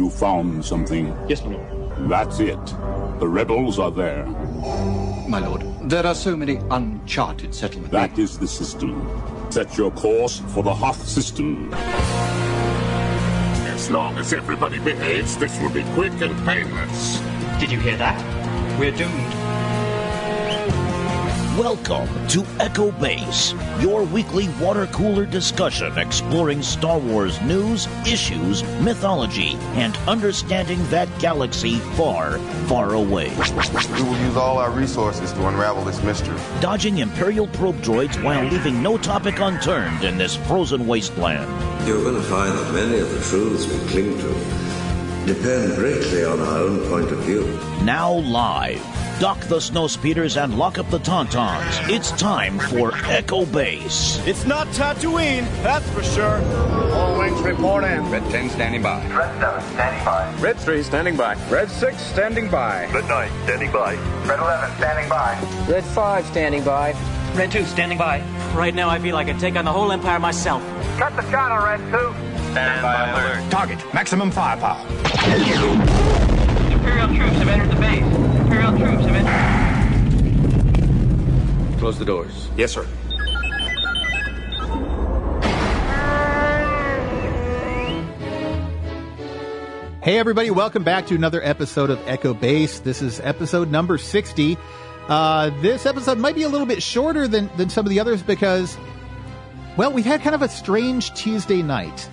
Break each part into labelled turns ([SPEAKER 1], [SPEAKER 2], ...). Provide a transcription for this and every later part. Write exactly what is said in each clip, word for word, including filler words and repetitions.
[SPEAKER 1] You found something?
[SPEAKER 2] Yes, my lord.
[SPEAKER 1] That's it. The rebels are there.
[SPEAKER 3] My lord, there are so many uncharted settlements.
[SPEAKER 1] That is the system. Set your course for the Hoth system.
[SPEAKER 4] As long as everybody behaves, this will be quick and painless.
[SPEAKER 2] Did you hear that? We're doomed.
[SPEAKER 5] Welcome to Echo Base, your weekly water cooler discussion exploring Star Wars news, issues, mythology, and understanding that galaxy far, far away.
[SPEAKER 6] We will use all our resources to unravel this mystery.
[SPEAKER 5] Dodging Imperial probe droids while leaving no topic unturned in this frozen wasteland.
[SPEAKER 7] You're going to find that many of the truths we cling to depend greatly on our own point of view.
[SPEAKER 5] Now live. Dock the snowspeeders and lock up the tauntauns. It's time for Echo Base.
[SPEAKER 8] It's not Tatooine, that's for sure.
[SPEAKER 9] All wings report in.
[SPEAKER 10] Red ten standing by.
[SPEAKER 11] Red seven standing by.
[SPEAKER 12] Red three standing by.
[SPEAKER 13] Red six standing by.
[SPEAKER 11] Red nine standing by. Red eleven standing by.
[SPEAKER 14] Red five standing by.
[SPEAKER 15] Red two standing by.
[SPEAKER 16] Right now I feel like I'd take on the whole Empire myself.
[SPEAKER 11] Cut the channel, Red two.
[SPEAKER 17] Stand by alert.
[SPEAKER 18] Target, maximum firepower.
[SPEAKER 15] Imperial troops have entered the base. Imperial troops have entered.
[SPEAKER 10] Close the doors.
[SPEAKER 12] Yes, sir.
[SPEAKER 19] Hey, everybody. Welcome back to another episode of Echo Base. This is episode number sixty. Uh, this episode might be a little bit shorter than, than some of the others because, well, we had kind of a strange Tuesday night.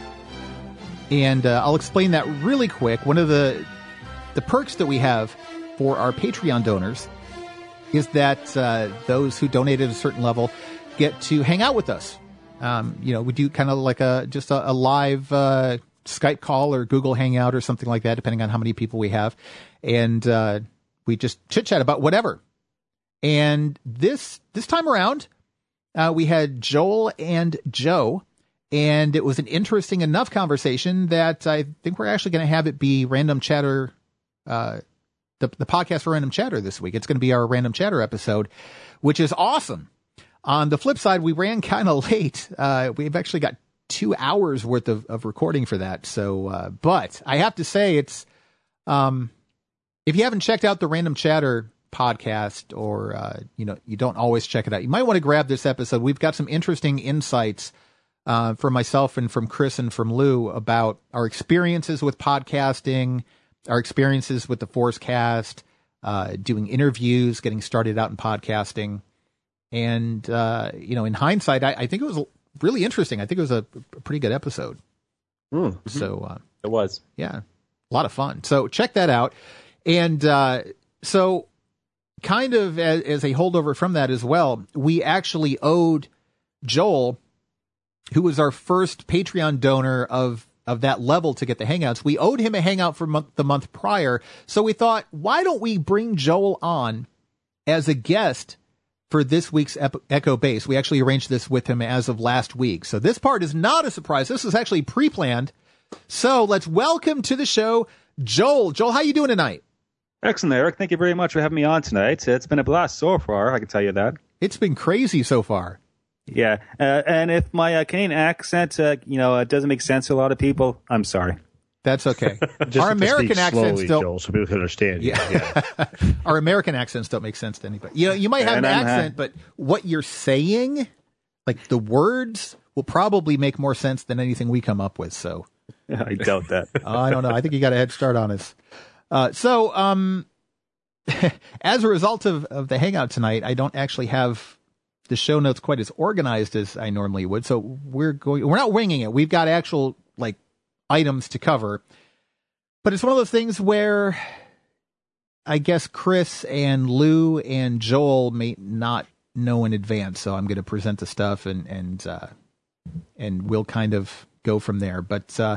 [SPEAKER 19] And uh, I'll explain that really quick. One of the the perks that we have for our Patreon donors is that uh, those who donate at a certain level get to hang out with us. Um, you know, we do kind of like a just a, a live uh, Skype call or Google Hangout or something like that, depending on how many people we have. And uh, we just chit-chat about whatever. And this this time around, uh, we had Joel and Joe. And it was an interesting enough conversation that I think we're actually going to have it be Random Chatter, uh, the, the podcast for Random Chatter this week. It's going to be our Random Chatter episode, which is awesome. On the flip side, we ran kind of late. Uh, we've actually got two hours worth of, of recording for that. So, uh, but I have to say it's, um, if you haven't checked out the Random Chatter podcast or, uh, you know, you don't always check it out, you might want to grab this episode. We've got some interesting insights Uh, from myself and from Chris and from Lou about our experiences with podcasting, our experiences with the Forcecast, uh, doing interviews, getting started out in podcasting. And, uh, you know, in hindsight, I, I think it was really interesting. I think it was a, a pretty good episode.
[SPEAKER 20] Mm-hmm.
[SPEAKER 19] So, uh,
[SPEAKER 20] it was.
[SPEAKER 19] Yeah, a lot of fun. So check that out. And, uh, so kind of as, as a holdover from that as well, we actually owed Joel, who was our first Patreon donor of, of that level to get the Hangouts. We owed him a Hangout for month, the month prior. So we thought, why don't we bring Joel on as a guest for this week's Ep- Echo Base? We actually arranged this with him as of last week. So this part is not a surprise. This was actually pre-planned. So let's welcome to the show, Joel. Joel, how you doing tonight?
[SPEAKER 20] Excellent, Eric. Thank you very much for having me on tonight. It's been a blast so far, I can tell you that.
[SPEAKER 19] It's been crazy so far.
[SPEAKER 20] Yeah, uh, and if my uh, Canadian accent, uh, you know, uh, doesn't make sense to a lot of people, I'm sorry.
[SPEAKER 19] That's okay.
[SPEAKER 21] Just
[SPEAKER 19] Our American accents
[SPEAKER 21] slowly,
[SPEAKER 19] don't.
[SPEAKER 21] Joel, so people can understand.
[SPEAKER 19] Yeah. yeah. Our American accents don't make sense to anybody. You know, you might have
[SPEAKER 20] and
[SPEAKER 19] an
[SPEAKER 20] I'm,
[SPEAKER 19] accent,
[SPEAKER 20] uh,
[SPEAKER 19] but what you're saying, like the words, will probably make more sense than anything we come up with. So
[SPEAKER 20] I doubt that.
[SPEAKER 19] uh, I don't know. I think you got a head start on us. Uh, so, um, as a result of, of the Hangout tonight, I don't actually have the show notes quite as organized as I normally would. So we're going, we're not winging it. We've got actual like items to cover, but it's one of those things where I guess Chris and Lou and Joel may not know in advance. So I'm going to present the stuff and, and, uh, and we'll kind of go from there. But, uh,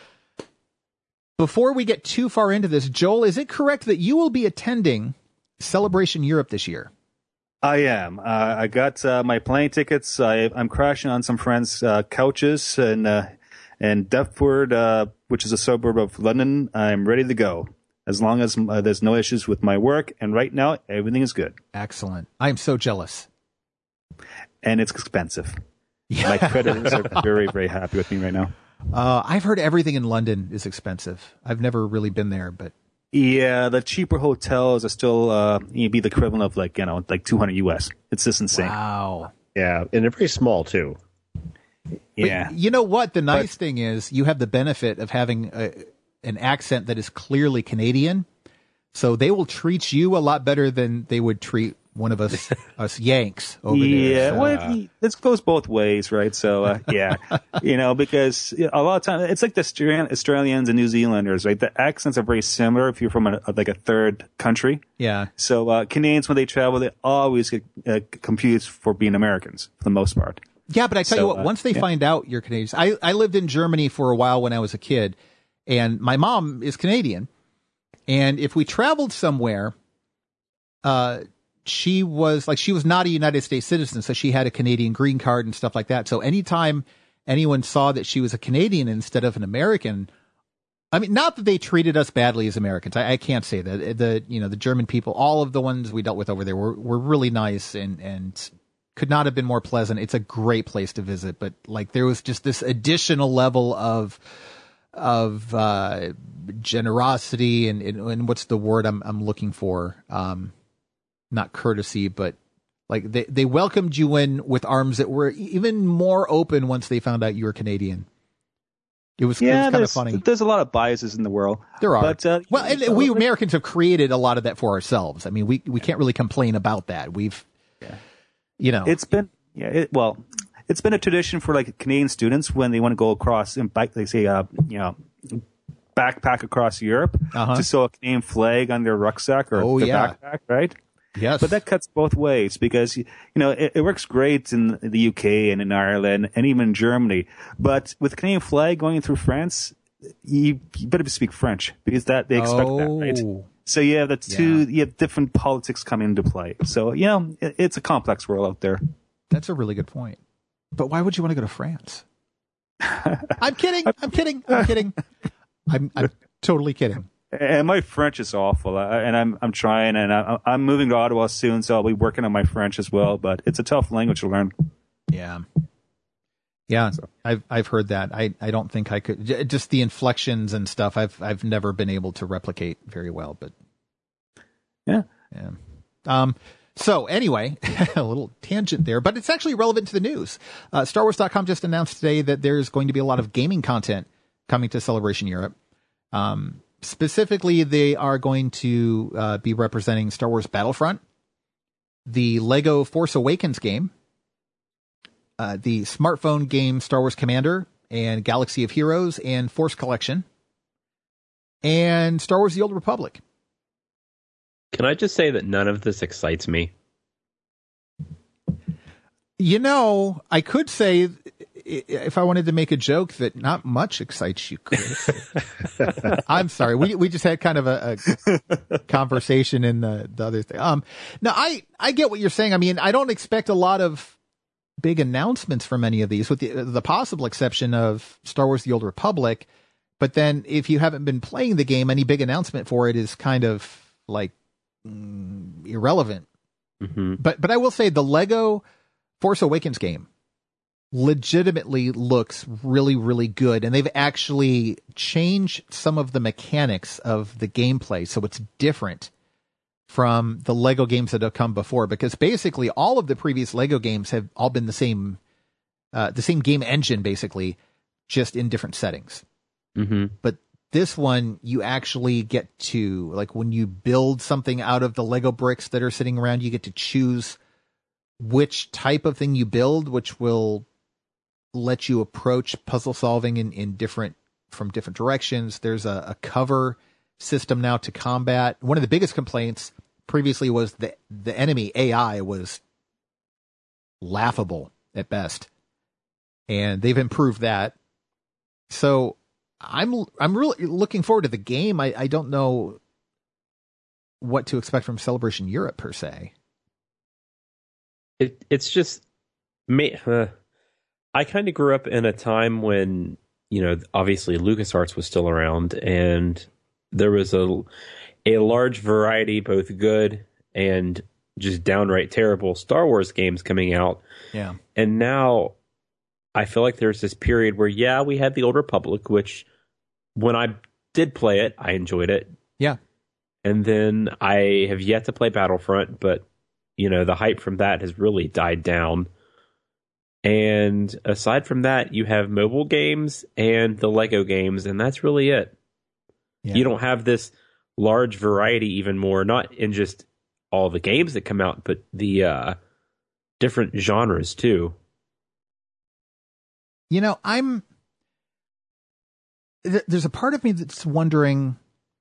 [SPEAKER 19] before we get too far into this, Joel, is it correct that you will be attending Celebration Europe this year?
[SPEAKER 20] I am. Uh, I got uh, my plane tickets. I, I'm crashing on some friends' uh, couches in, uh, in Deptford, uh, which is a suburb of London. I'm ready to go as long as uh, there's no issues with my work. And right now, everything is good.
[SPEAKER 19] Excellent. I am so jealous.
[SPEAKER 20] And it's expensive.
[SPEAKER 19] Yeah.
[SPEAKER 20] My creditors are very, very happy with me right now.
[SPEAKER 19] Uh, I've heard everything in London is expensive. I've never really been there, but
[SPEAKER 20] yeah, the cheaper hotels are still uh, you'd be the equivalent of like you know like two hundred U S. It's just insane.
[SPEAKER 19] Wow.
[SPEAKER 10] Yeah, and they're very small too.
[SPEAKER 20] Yeah.
[SPEAKER 19] But you know what? The nice
[SPEAKER 20] but,
[SPEAKER 19] thing is you have the benefit of having a, an accent that is clearly Canadian, so they will treat you a lot better than they would treat one of us us Yanks over
[SPEAKER 20] yeah,
[SPEAKER 19] there.
[SPEAKER 20] Yeah, well, this goes both ways, right? So, uh, yeah, you know, because a lot of times it's like the Australians and New Zealanders, right? The accents are very similar if you're from a, like a third country.
[SPEAKER 19] Yeah.
[SPEAKER 20] So uh, Canadians, when they travel, they always get uh, confused for being Americans for the most part.
[SPEAKER 19] Yeah, but I tell
[SPEAKER 20] so,
[SPEAKER 19] you what,
[SPEAKER 20] uh,
[SPEAKER 19] once they
[SPEAKER 20] yeah.
[SPEAKER 19] find out you're Canadian, I, I lived in Germany for a while when I was a kid, and my mom is Canadian. And if we traveled somewhere, uh, she was like, she was not a United States citizen, so she had a Canadian green card and stuff like that. So anytime anyone saw that she was a Canadian instead of an American, I mean, not that they treated us badly as Americans. I, I can't say that. The, you know, the German people, all of the ones we dealt with over there were, were really nice and, and could not have been more pleasant. It's a great place to visit, but like there was just this additional level of, of, uh, generosity and, and, and what's the word I'm, I'm looking for? Um, not courtesy, but like they, they welcomed you in with arms that were even more open once they found out you were Canadian. It was,
[SPEAKER 20] yeah,
[SPEAKER 19] it was kind of funny.
[SPEAKER 20] There's a lot of biases in the world.
[SPEAKER 19] There are.
[SPEAKER 20] But, uh,
[SPEAKER 19] well, and we Americans have created a lot of that for ourselves. I mean, we, we can't really complain about that. We've,
[SPEAKER 20] yeah.
[SPEAKER 19] you know,
[SPEAKER 20] it's been, yeah, it, well, it's been a tradition for like Canadian students when they want to go across and bike, they say, uh, you know, backpack across Europe
[SPEAKER 19] uh-huh.
[SPEAKER 20] to sew a Canadian flag on their rucksack or
[SPEAKER 19] oh,
[SPEAKER 20] their
[SPEAKER 19] yeah.
[SPEAKER 20] backpack, right?
[SPEAKER 19] Yes.
[SPEAKER 20] But that cuts both ways because, you know, it, it works great in the U K and in Ireland and even in Germany. But with the Canadian flag going through France, you, you better speak French because that they expect
[SPEAKER 19] oh.
[SPEAKER 20] that, right? So you have the two,
[SPEAKER 19] yeah.
[SPEAKER 20] you have different politics coming into play. So, you know, it, it's a complex world out there.
[SPEAKER 19] That's a really good point. But why would you want to go to France? I'm kidding. I'm kidding. I'm kidding. I'm, I'm totally kidding.
[SPEAKER 20] And my French is awful, uh, and I'm I'm trying, and I, I'm moving to Ottawa soon, so I'll be working on my French as well. But it's a tough language to learn.
[SPEAKER 19] Yeah, yeah, so. I've I've heard that. I, I don't think I could. Just the inflections and stuff. I've I've never been able to replicate very well. But
[SPEAKER 20] yeah,
[SPEAKER 19] yeah. Um. So anyway, a little tangent there, but it's actually relevant to the news. Uh, Star Wars dot com just announced today that there's going to be a lot of gaming content coming to Celebration Europe. Um. Specifically, they are going to uh, be representing Star Wars Battlefront, the Lego Force Awakens game, uh, the smartphone game Star Wars Commander and Galaxy of Heroes and Force Collection, and Star Wars The Old Republic.
[SPEAKER 12] Can I just say that none of this excites me?
[SPEAKER 19] You know, I could say, if I wanted to make a joke, that not much excites you, Chris. I'm sorry. We we just had kind of a, a conversation in the, the other thing. Um, now, I, I get what you're saying. I mean, I don't expect a lot of big announcements from any of these, with the, the possible exception of Star Wars The Old Republic. But then if you haven't been playing the game, any big announcement for it is kind of like mm, irrelevant.
[SPEAKER 12] Mm-hmm.
[SPEAKER 19] But But I will say the Lego Force Awakens game legitimately looks really, really good. And they've actually changed some of the mechanics of the gameplay. So it's different from the Lego games that have come before, because basically all of the previous Lego games have all been the same, uh, the same game engine, basically, just in different settings.
[SPEAKER 12] Mm-hmm.
[SPEAKER 19] But this one, you actually get to, like, when you build something out of the Lego bricks that are sitting around, you get to choose which type of thing you build, which will let you approach puzzle solving in, in different, from different directions. There's a, a cover system now to combat. One of the biggest complaints previously was the, the enemy A I was laughable at best, and they've improved that. So I'm, I'm really looking forward to the game. I, I don't know what to expect from Celebration Europe per se.
[SPEAKER 12] It, it's just, uh, I kind of grew up in a time when, you know, obviously LucasArts was still around, and there was a a large variety, both good and just downright terrible Star Wars games coming out.
[SPEAKER 19] Yeah.
[SPEAKER 12] And now I feel like there's this period where, yeah, we had the Old Republic, which when I did play it, I enjoyed it.
[SPEAKER 19] Yeah.
[SPEAKER 12] And then I have yet to play Battlefront, but, you know, the hype from that has really died down. And aside from that, you have mobile games and the Lego games, and that's really it. Yeah. You don't have this large variety even more, not in just all the games that come out, but the uh, different genres too.
[SPEAKER 19] You know, I'm... Th- there's a part of me that's wondering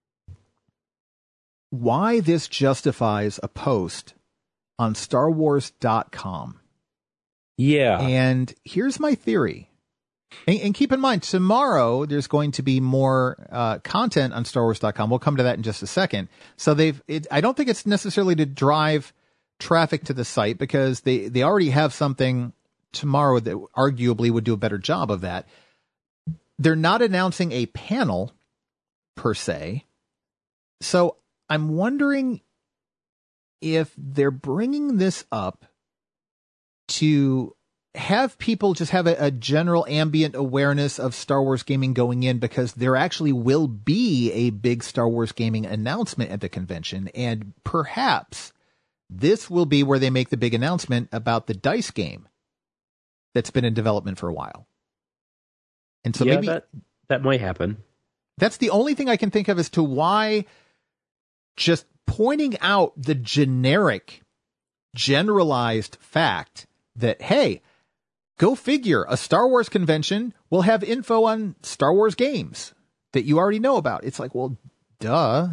[SPEAKER 19] why this justifies a post on Star Wars dot com.
[SPEAKER 12] Yeah.
[SPEAKER 19] And here's my theory. And, and keep in mind, tomorrow there's going to be more uh, content on Star Wars dot com. We'll come to that in just a second. So they've, it, I don't think it's necessarily to drive traffic to the site, because they, they already have something tomorrow that arguably would do a better job of that. They're not announcing a panel per se. So I'm wondering if they're bringing this up to have people just have a, a general ambient awareness of Star Wars gaming going in, because there actually will be a big Star Wars gaming announcement at the convention. And perhaps this will be where they make the big announcement about the DICE game that's been in development for a while. And so
[SPEAKER 12] yeah,
[SPEAKER 19] maybe
[SPEAKER 12] that, that might happen.
[SPEAKER 19] That's the only thing I can think of as to why just pointing out the generic, generalized fact that, hey, go figure, a Star Wars convention will have info on Star Wars games that you already know about. It's like, well, duh.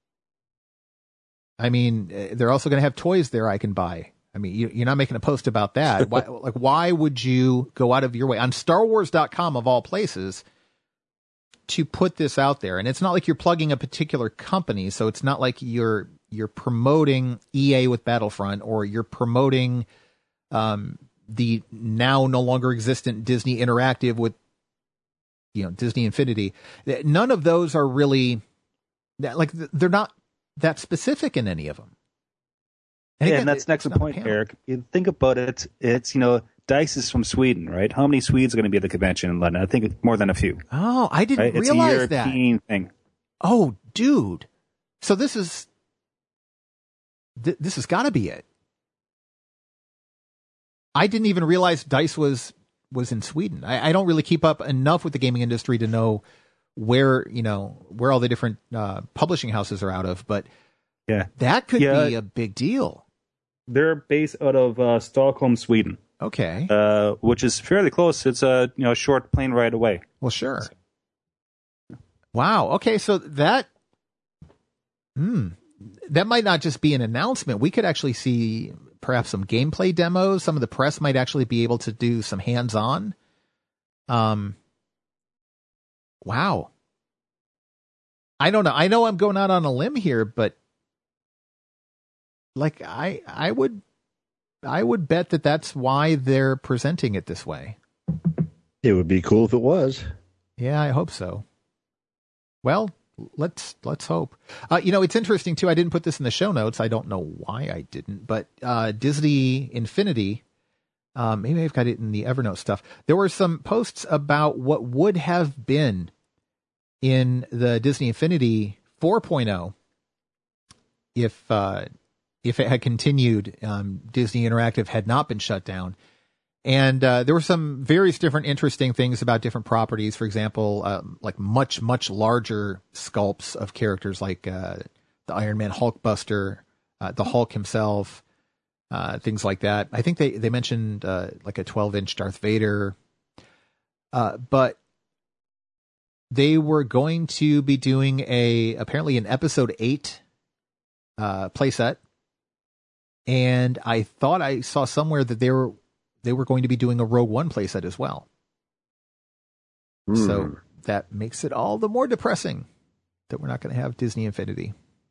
[SPEAKER 19] I mean, they're also going to have toys there I can buy. I mean, you, you're not making a post about that. Why, like, why would you go out of your way on Star Wars dot com of all places to put this out there? And it's not like you're plugging a particular company, so it's not like you're you're promoting E A with Battlefront, or you're promoting um, the now no longer existent Disney Interactive with, you know, Disney Infinity. None of those are really, like, they're not that specific in any of them. And
[SPEAKER 20] yeah,
[SPEAKER 19] again,
[SPEAKER 20] and that's next
[SPEAKER 19] it's
[SPEAKER 20] point, Eric. You think about it, it's, you know, DICE is from Sweden, right? How many Swedes are going to be at the convention in London? I think it's more than a few.
[SPEAKER 19] Oh, I didn't
[SPEAKER 20] right? It's
[SPEAKER 19] realize
[SPEAKER 20] a European
[SPEAKER 19] that.
[SPEAKER 20] thing.
[SPEAKER 19] Oh, dude. So this is, th- this has got to be it. I didn't even realize DICE was, was in Sweden. I, I don't really keep up enough with the gaming industry to know where, you know, where all the different uh, publishing houses are out of, but
[SPEAKER 20] yeah,
[SPEAKER 19] that could
[SPEAKER 20] yeah.
[SPEAKER 19] be a big deal.
[SPEAKER 20] They're based out of uh, Stockholm, Sweden.
[SPEAKER 19] Okay.
[SPEAKER 20] Uh, which is fairly close. It's a, you know, short plane ride away.
[SPEAKER 19] Well, sure. Wow. Okay. So that, hmm, that might not just be an announcement. We could actually see perhaps some gameplay demos. Some of the press might actually be able to do some hands-on. Um, wow. I don't know. I know I'm going out on a limb here, but like I, I would, I would bet that that's why they're presenting it this way.
[SPEAKER 10] It would be cool if it was.
[SPEAKER 19] Yeah, I hope so. Well, let's let's hope. Uh, you know, it's interesting too. I didn't put this in the show notes. I don't know why I didn't, but uh, Disney Infinity. Um, maybe I've got it in the Evernote stuff. There were some posts about what would have been in the Disney Infinity four point oh if uh, if it had continued. Um, Disney Interactive had not been shut down. And uh, there were some various different interesting things about different properties. For example, um, like much, much larger sculpts of characters like uh, the Iron Man Hulkbuster, uh, the Hulk himself, uh, things like that. I think they, they mentioned uh, like a twelve-inch Darth Vader. Uh, but they were going to be doing a apparently an episode eight uh, playset. And I thought I saw somewhere that they were they were going to be doing a Rogue One playset as well. Mm. So that makes it all the more depressing that we're not going to have Disney Infinity.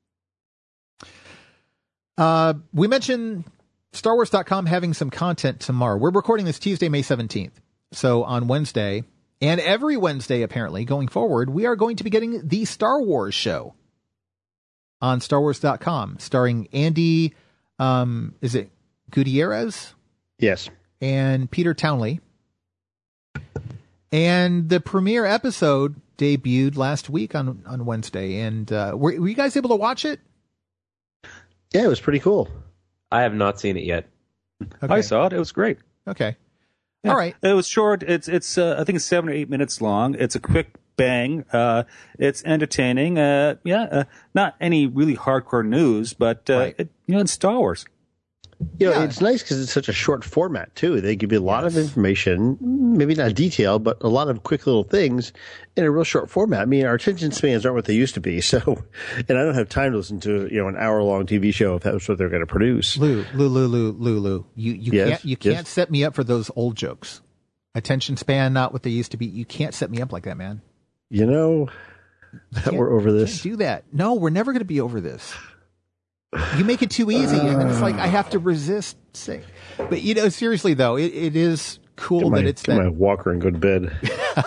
[SPEAKER 19] Uh, we mentioned Star Wars dot com having some content tomorrow. We're recording this Tuesday, May seventeenth. So on Wednesday, and every Wednesday apparently going forward, we are going to be getting the Star Wars show on Star Wars dot com, starring Andy, um, is it Gutierrez?
[SPEAKER 10] Yes.
[SPEAKER 19] And Peter Townley. And the premiere episode debuted last week on, on Wednesday. And uh, were, were you guys able to watch it?
[SPEAKER 10] Yeah, it was pretty cool.
[SPEAKER 12] I have not seen it yet.
[SPEAKER 20] Okay. I saw it. It was great.
[SPEAKER 19] Okay.
[SPEAKER 20] Yeah.
[SPEAKER 19] All right.
[SPEAKER 20] It was short. It's, it's uh, I think it's seven or eight minutes long. It's a quick bang. Uh, it's entertaining. Uh, yeah, uh, not any really hardcore news, but, uh, right. it, you know, it's Star Wars.
[SPEAKER 10] You know,
[SPEAKER 19] yeah.
[SPEAKER 10] It's nice because it's such a short format, too. They give you a lot yes. of information, maybe not detail, but a lot of quick little things in a real short format. I mean, our attention spans aren't what they used to be. So, and I don't have time to listen to, you know, an hour-long T V show if that was what they're going to produce.
[SPEAKER 19] Lou, Lou, Lou, Lou, Lou, Lou. You, you
[SPEAKER 10] yes.
[SPEAKER 19] can't, you can't
[SPEAKER 10] yes.
[SPEAKER 19] set me up for those old jokes. Attention span, not what they used to be. You can't set me up like that, man.
[SPEAKER 10] You know, that we're over this.
[SPEAKER 19] Can't do that. No, we're never going to be over this. You make it too easy, and then it's like I have to resist saying. But you know, seriously though, it, it is cool
[SPEAKER 10] get my,
[SPEAKER 19] that it's
[SPEAKER 10] get
[SPEAKER 19] that.
[SPEAKER 10] my walker and go to bed.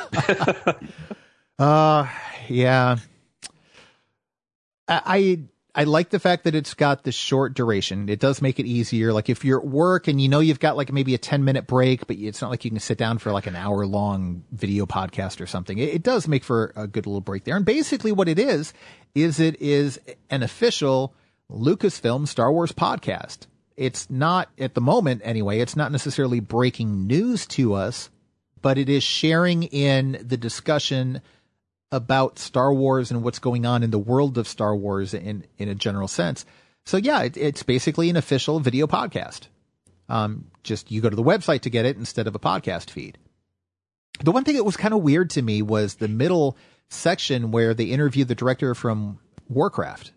[SPEAKER 19] uh yeah. I, I I like the fact that it's got the short duration. It does make it easier. Like if you're at work and you know you've got like maybe a ten minute break, but it's not like you can sit down for like an hour long video podcast or something. It, it does make for a good little break there. And basically what it is is it is an official Lucasfilm Star Wars podcast. It's not, at the moment anyway, it's not necessarily breaking news to us, but it is sharing in the discussion about Star Wars and what's going on in the world of Star Wars in, in a general sense. So yeah, it, it's basically an official video podcast. Um, just you go to the website to get it instead of a podcast feed. The one thing that was kind of weird to me was the middle section where they interviewed the director from Warcraft.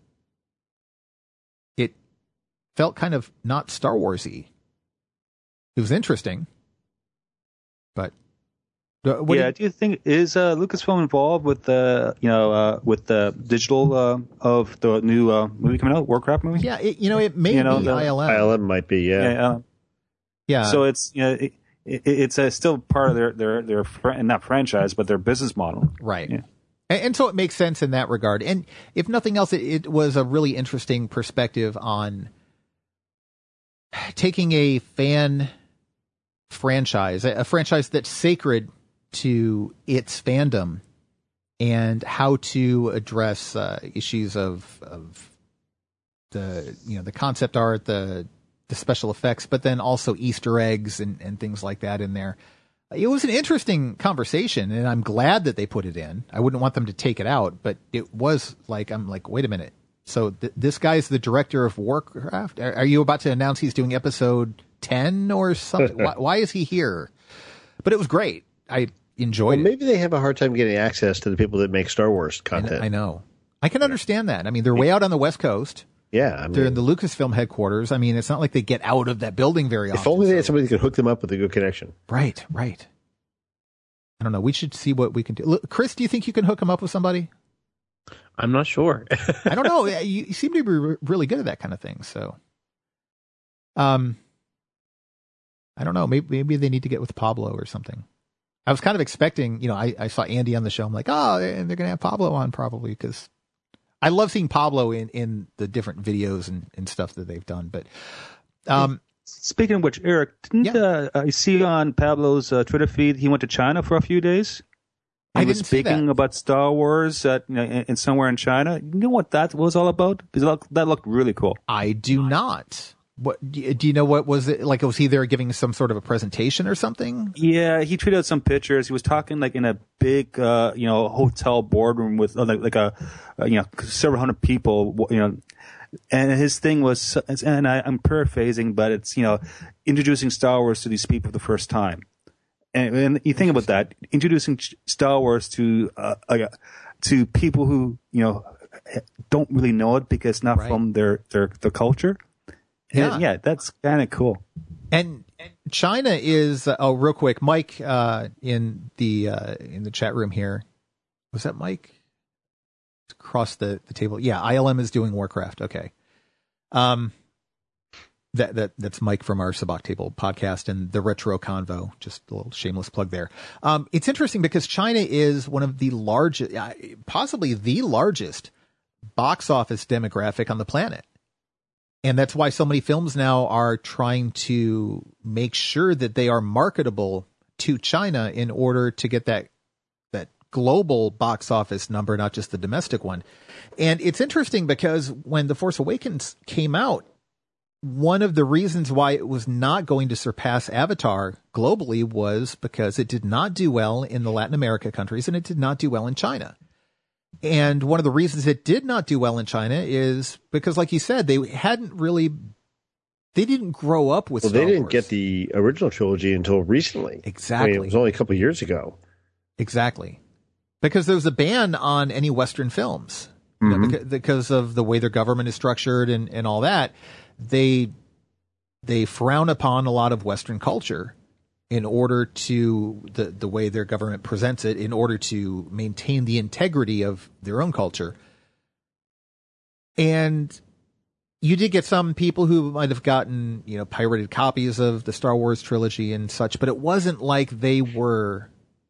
[SPEAKER 19] It felt kind of not Star Wars-y. It was interesting, but uh, what
[SPEAKER 20] yeah.
[SPEAKER 19] do you,
[SPEAKER 20] do you think is uh, Lucasfilm involved with the you know uh, with the digital uh, of the new uh, movie coming out, Warcraft movie?
[SPEAKER 19] Yeah, it, you know it may
[SPEAKER 20] you know,
[SPEAKER 19] be
[SPEAKER 20] the,
[SPEAKER 19] I L M.
[SPEAKER 10] I L M might be, yeah,
[SPEAKER 20] yeah. Uh,
[SPEAKER 19] yeah.
[SPEAKER 20] So it's you know it, it, it's uh, still part of their their their fr- not franchise, but their business model,
[SPEAKER 19] right?
[SPEAKER 20] Yeah.
[SPEAKER 19] And, and so it makes sense in that regard. And if nothing else, it, it was a really interesting perspective on taking a fan franchise, a, a franchise that's sacred to its fandom, and how to address uh, issues of of the you know the concept art, the the special effects, but then also Easter eggs and, and things like that in there. It was an interesting conversation, and I'm glad that they put it in. I wouldn't want them to take it out, but it was like, I'm like, wait a minute. So th- this guy's the director of Warcraft? Are, are you about to announce he's doing episode ten or something? why, why is he here? But it was great. I enjoyed
[SPEAKER 10] well,
[SPEAKER 19] it.
[SPEAKER 10] Maybe they have a hard time getting access to the people that make Star Wars content.
[SPEAKER 19] I, I know. I can understand that. I mean, they're way out on the West Coast.
[SPEAKER 10] Yeah. I mean,
[SPEAKER 19] they're in the Lucasfilm headquarters. I mean, it's not like they get out of that building very
[SPEAKER 10] if
[SPEAKER 19] often.
[SPEAKER 10] If only they had
[SPEAKER 19] so.
[SPEAKER 10] somebody that could hook them up with a good connection.
[SPEAKER 19] Right, right. I don't know. We should see what we can do. Look, Chris, do you think you can hook them up with somebody?
[SPEAKER 12] I'm not sure.
[SPEAKER 19] I don't know. You, you seem to be re- really good at that kind of thing. So, um, I don't know. Maybe maybe they need to get with Pablo or something. I was kind of expecting, you know, I, I saw Andy on the show. I'm like, oh, and they're going to have Pablo on probably because I love seeing Pablo in, in the different videos and, and stuff that they've done. But, um,
[SPEAKER 20] speaking of which, Eric, didn't
[SPEAKER 19] yeah.
[SPEAKER 20] uh, I see on Pablo's uh, Twitter feed he went to China for a few days? He
[SPEAKER 19] I
[SPEAKER 20] was
[SPEAKER 19] didn't see
[SPEAKER 20] speaking
[SPEAKER 19] that.
[SPEAKER 20] about Star Wars at, you know, in, in somewhere in China. You know what that was all about? Because that looked really cool.
[SPEAKER 19] I do not. What do you know? What was it like? Was he there giving some sort of a presentation or something?
[SPEAKER 20] Yeah, he tweeted out some pictures. He was talking like in a big, uh, you know, hotel boardroom with uh, like, like a, uh, you know, several hundred people, you know. And his thing was, and I, I'm paraphrasing, but it's, you know, introducing Star Wars to these people for the first time. And, and you think about that, introducing Star Wars to uh, uh, to people who, you know, don't really know it because it's not right. from their, their, their culture. Yeah, and, yeah, that's kind of cool.
[SPEAKER 19] And China is uh, oh, real quick, Mike uh, in the uh, in the chat room here. Was that Mike? Across the, the table, yeah. I L M is doing Warcraft. Okay, um, that that that's Mike from our Sabak Table podcast and the Retro Convo. Just a little shameless plug there. Um, it's interesting because China is one of the largest, uh, possibly the largest box office demographic on the planet. And that's why so many films now are trying to make sure that they are marketable to China in order to get that that global box office number, not just the domestic one. And it's interesting because when The Force Awakens came out, one of the reasons why it was not going to surpass Avatar globally was because it did not do well in the Latin America countries and it did not do well in China. And one of the reasons it did not do well in China is because, like you said, they hadn't really, they didn't grow up with
[SPEAKER 10] well,
[SPEAKER 19] Star
[SPEAKER 10] Wars. They didn't
[SPEAKER 19] Wars.
[SPEAKER 10] get the original trilogy until recently.
[SPEAKER 19] Exactly.
[SPEAKER 10] I mean, it was only a couple of years ago.
[SPEAKER 19] Exactly. Because there was a ban on any Western films.
[SPEAKER 10] Mm-hmm.
[SPEAKER 19] You know, because, because of the way their government is structured and, and all that. They they frown upon a lot of Western culture in order to the the way their government presents it, in order to maintain the integrity of their own culture. And you did get some people who might have gotten, you know, pirated copies of the Star Wars trilogy and such, but it wasn't like they were,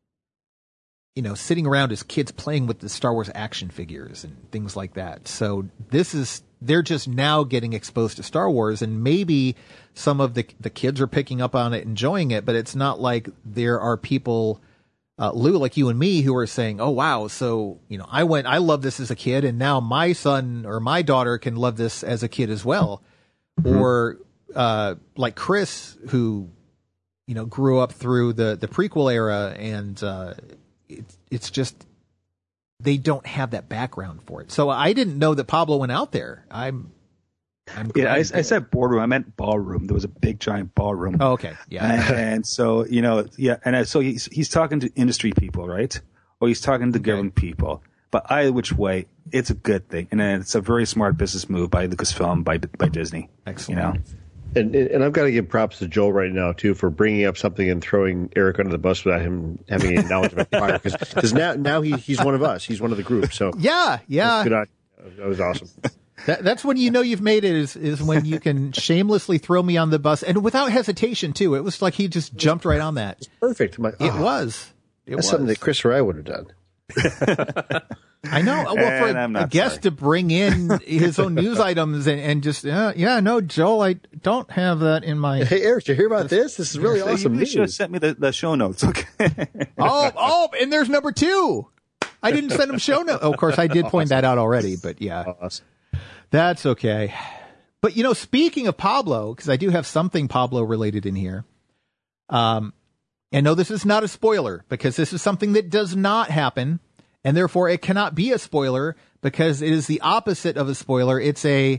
[SPEAKER 19] you know, sitting around as kids playing with the Star Wars action figures and things like that. So this is, they're just now getting exposed to Star Wars, and maybe some of the the kids are picking up on it, enjoying it, but it's not like there are people, uh, Lou, like you and me, who are saying, oh, wow, so, you know, I went, I loved this as a kid, and now my son or my daughter can love this as a kid as well. Mm-hmm. Or uh, like Chris, who, you know, grew up through the, the prequel era, and uh, it, it's just, they don't have that background for it. So I didn't know that Pablo went out there. I'm, I'm
[SPEAKER 20] yeah, I, I said boardroom. I meant ballroom. There was a big giant ballroom.
[SPEAKER 19] Oh, okay. Yeah.
[SPEAKER 20] And, and so, you know, yeah. And I, so he's, he's talking to industry people, right? Or he's talking to okay. government people. But either which way, it's a good thing. And it's a very smart business move by Lucasfilm, by, by Disney.
[SPEAKER 19] Excellent.
[SPEAKER 20] You know?
[SPEAKER 10] And and I've got to give props to Joel right now, too, for bringing up something and throwing Eric under the bus without him having any knowledge about fire. Because now, now he, he's one of us. He's one of the group. So
[SPEAKER 19] yeah, yeah.
[SPEAKER 10] Good on, that was awesome.
[SPEAKER 19] That, that's when you know you've made it, is, is when you can shamelessly throw me on the bus. And without hesitation, too. It was like he just jumped right on that.
[SPEAKER 10] It's perfect. Like, oh,
[SPEAKER 19] it was. It
[SPEAKER 10] that's
[SPEAKER 19] was.
[SPEAKER 10] something that Chris or I would have done.
[SPEAKER 19] I know. Well, for a, a guest sorry. to bring in his own news items and, and just, uh, yeah, no, Joel, I don't have that in my.
[SPEAKER 10] Hey, Eric, did you hear about this? This is really
[SPEAKER 20] so
[SPEAKER 10] awesome.
[SPEAKER 20] You should have sent me the, the show notes. Okay.
[SPEAKER 19] oh, oh, and there's number two. I didn't send him show notes. Oh, of course, I did point awesome. that out already, but yeah,
[SPEAKER 10] awesome.
[SPEAKER 19] That's okay. But, you know, speaking of Pablo, because I do have something Pablo related in here. Um, and no, this is not a spoiler, because this is something that does not happen. And therefore, it cannot be a spoiler because it is the opposite of a spoiler. It's a,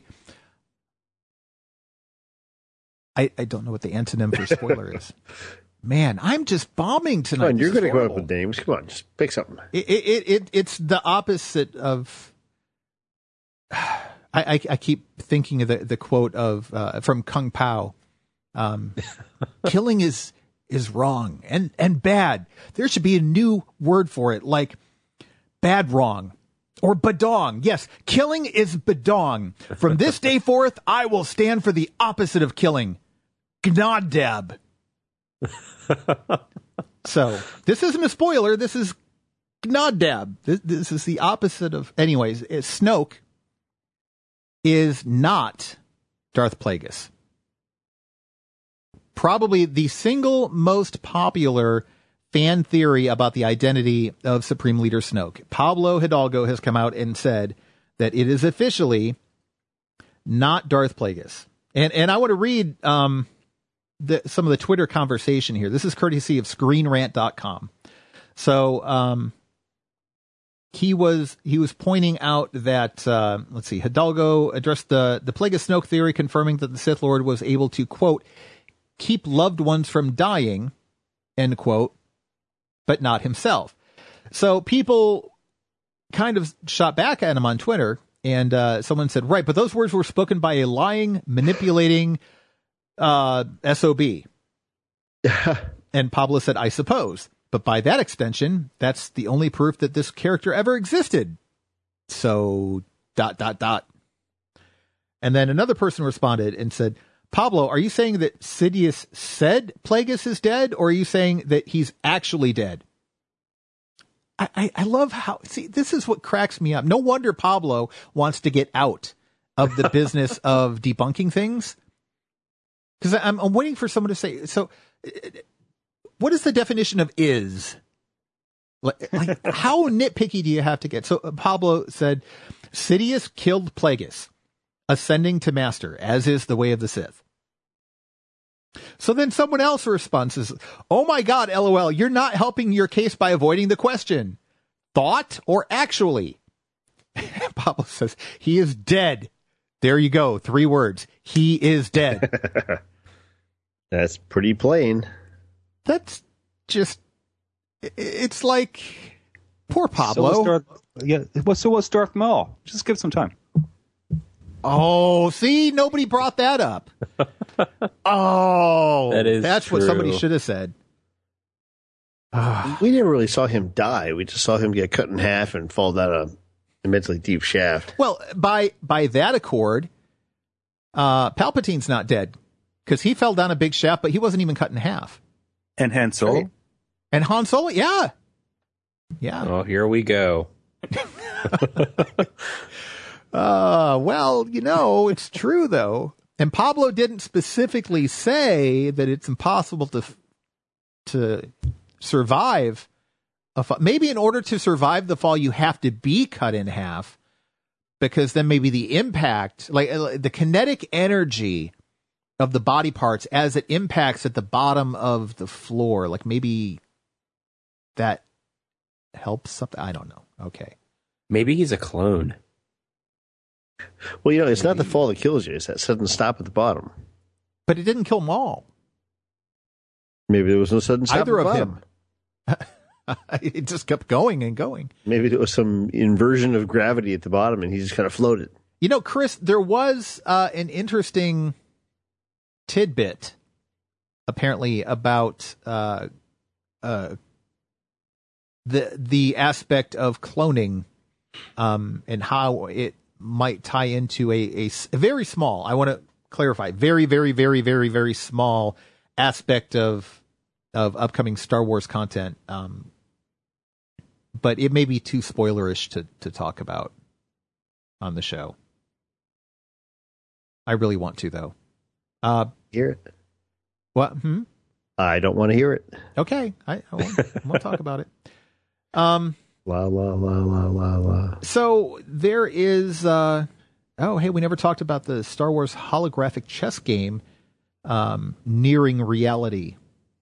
[SPEAKER 19] I, I don't know what the antonym for spoiler is. Man, I'm just bombing tonight.
[SPEAKER 10] Come on, you're going to go up with names. Come on, just pick something.
[SPEAKER 19] It, it, it, it's the opposite of, I, I, I keep thinking of the, the quote of, uh, from Kung Pao. Um, killing is, is wrong and, and bad. There should be a new word for it, like, bad wrong or badong. Yes, killing is badong. From this day forth, I will stand for the opposite of killing. Gnaddab. So this isn't a spoiler. This is Gnaddab. This, this is the opposite of. Anyways, Snoke is not Darth Plagueis. Probably the single most popular fan theory about the identity of Supreme Leader Snoke. Pablo Hidalgo has come out and said that it is officially not Darth Plagueis. And and I want to read um, the, some of the Twitter conversation here. This is courtesy of screen rant dot com. So um, he was he was pointing out that, uh, let's see, Hidalgo addressed the, the Plagueis Snoke theory, confirming that the Sith Lord was able to, quote, keep loved ones from dying, end quote, but not himself. So people kind of shot back at him on Twitter, and uh, someone said, right, but those words were spoken by a lying, manipulating uh, S O B. And Pablo said, I suppose. But by that extension, that's the only proof that this character ever existed. So, dot, dot, dot. And then another person responded and said, Pablo, are you saying that Sidious said Plagueis is dead, or are you saying that he's actually dead? I, I, I love how, see, this is what cracks me up. No wonder Pablo wants to get out of the business of debunking things. Because I'm, I'm waiting for someone to say, so what is the definition of is? Like, like how nitpicky do you have to get? So uh, Pablo said, Sidious killed Plagueis, ascending to master, as is the way of the Sith. So then someone else responds, oh my God, LOL, you're not helping your case by avoiding the question. Thought or actually? Pablo says, he is dead. There you go. Three words. He is dead.
[SPEAKER 10] That's pretty plain.
[SPEAKER 19] That's just, it's like, poor Pablo.
[SPEAKER 20] So was Darth, yeah, well, so was Darth Maul. Just give some time.
[SPEAKER 19] Oh, see, nobody brought that up. Oh,
[SPEAKER 12] that is
[SPEAKER 19] that's
[SPEAKER 12] true.
[SPEAKER 19] What somebody should have said.
[SPEAKER 10] We never really saw him die. We just saw him get cut in half and fall down a immensely deep shaft.
[SPEAKER 19] Well, by by that accord, uh, Palpatine's not dead because he fell down a big shaft, but he wasn't even cut in half.
[SPEAKER 20] And Han Solo.
[SPEAKER 19] Right? And Han Solo, yeah. Yeah.
[SPEAKER 12] Oh, here we go.
[SPEAKER 19] uh, well, you know, it's true, though. And Pablo didn't specifically say that it's impossible to to survive a fall. Maybe in order to survive the fall, you have to be cut in half, because then maybe the impact, like the kinetic energy of the body parts as it impacts at the bottom of the floor, like maybe that helps something. I don't know. Okay.
[SPEAKER 12] Maybe he's a clone.
[SPEAKER 10] Well, you know, it's maybe not the fall that kills you. It's that sudden stop at the bottom.
[SPEAKER 19] But it didn't kill Maul.
[SPEAKER 10] Maybe there was no sudden stop
[SPEAKER 19] Either
[SPEAKER 10] at the
[SPEAKER 19] of
[SPEAKER 10] bottom.
[SPEAKER 19] him. It just kept going and going.
[SPEAKER 10] Maybe there was some inversion of gravity at the bottom and he just kind of floated.
[SPEAKER 19] You know, Chris, there was uh, an interesting tidbit, apparently, about uh, uh, the the aspect of cloning um, and how it might tie into a, a, a very small, I want to clarify, very, very, very, very, very small aspect of of upcoming Star Wars content. Um, but it may be too spoilerish to, to talk about on the show. I really want to, though. Uh,
[SPEAKER 10] hear it.
[SPEAKER 19] What? Hmm?
[SPEAKER 10] I don't want to hear it.
[SPEAKER 19] Okay. I, I won't, I won't talk about it. Um,
[SPEAKER 10] la, la, la, la, la, la.
[SPEAKER 19] So there is, uh, oh, hey, we never talked about the Star Wars holographic chess game um, nearing reality.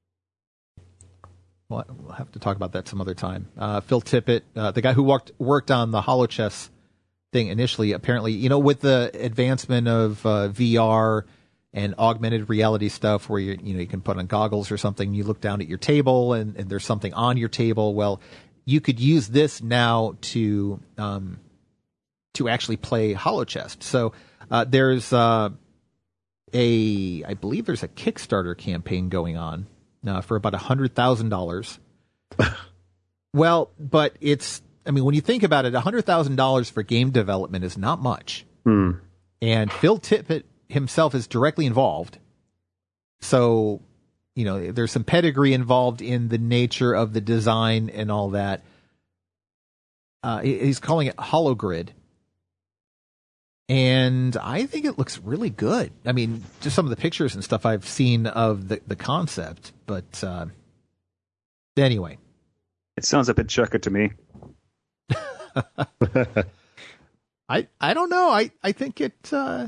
[SPEAKER 19] Well, we'll have to talk about that some other time. Uh, Phil Tippett, uh, the guy who worked worked on the holochess thing initially, apparently, you know, with the advancement of uh, V R and augmented reality stuff, where you you know you can put on goggles or something, you look down at your table and, and there's something on your table. Well, you could use this now to um, to actually play holochess. So uh, there's uh, a, I believe there's a Kickstarter campaign going on. Uh, for about one hundred thousand dollars. Well, but it's, I mean, when you think about it, one hundred thousand dollars for game development is not much.
[SPEAKER 10] Hmm.
[SPEAKER 19] And Phil Tippett himself is directly involved. So, you know, there's some pedigree involved in the nature of the design and all that. Uh, he's calling it Hologrid. And I think it looks really good. I mean, just some of the pictures and stuff I've seen of the, the concept. But uh, anyway.
[SPEAKER 20] It sounds a bit chukka to me.
[SPEAKER 19] I I don't know. I, I think it uh,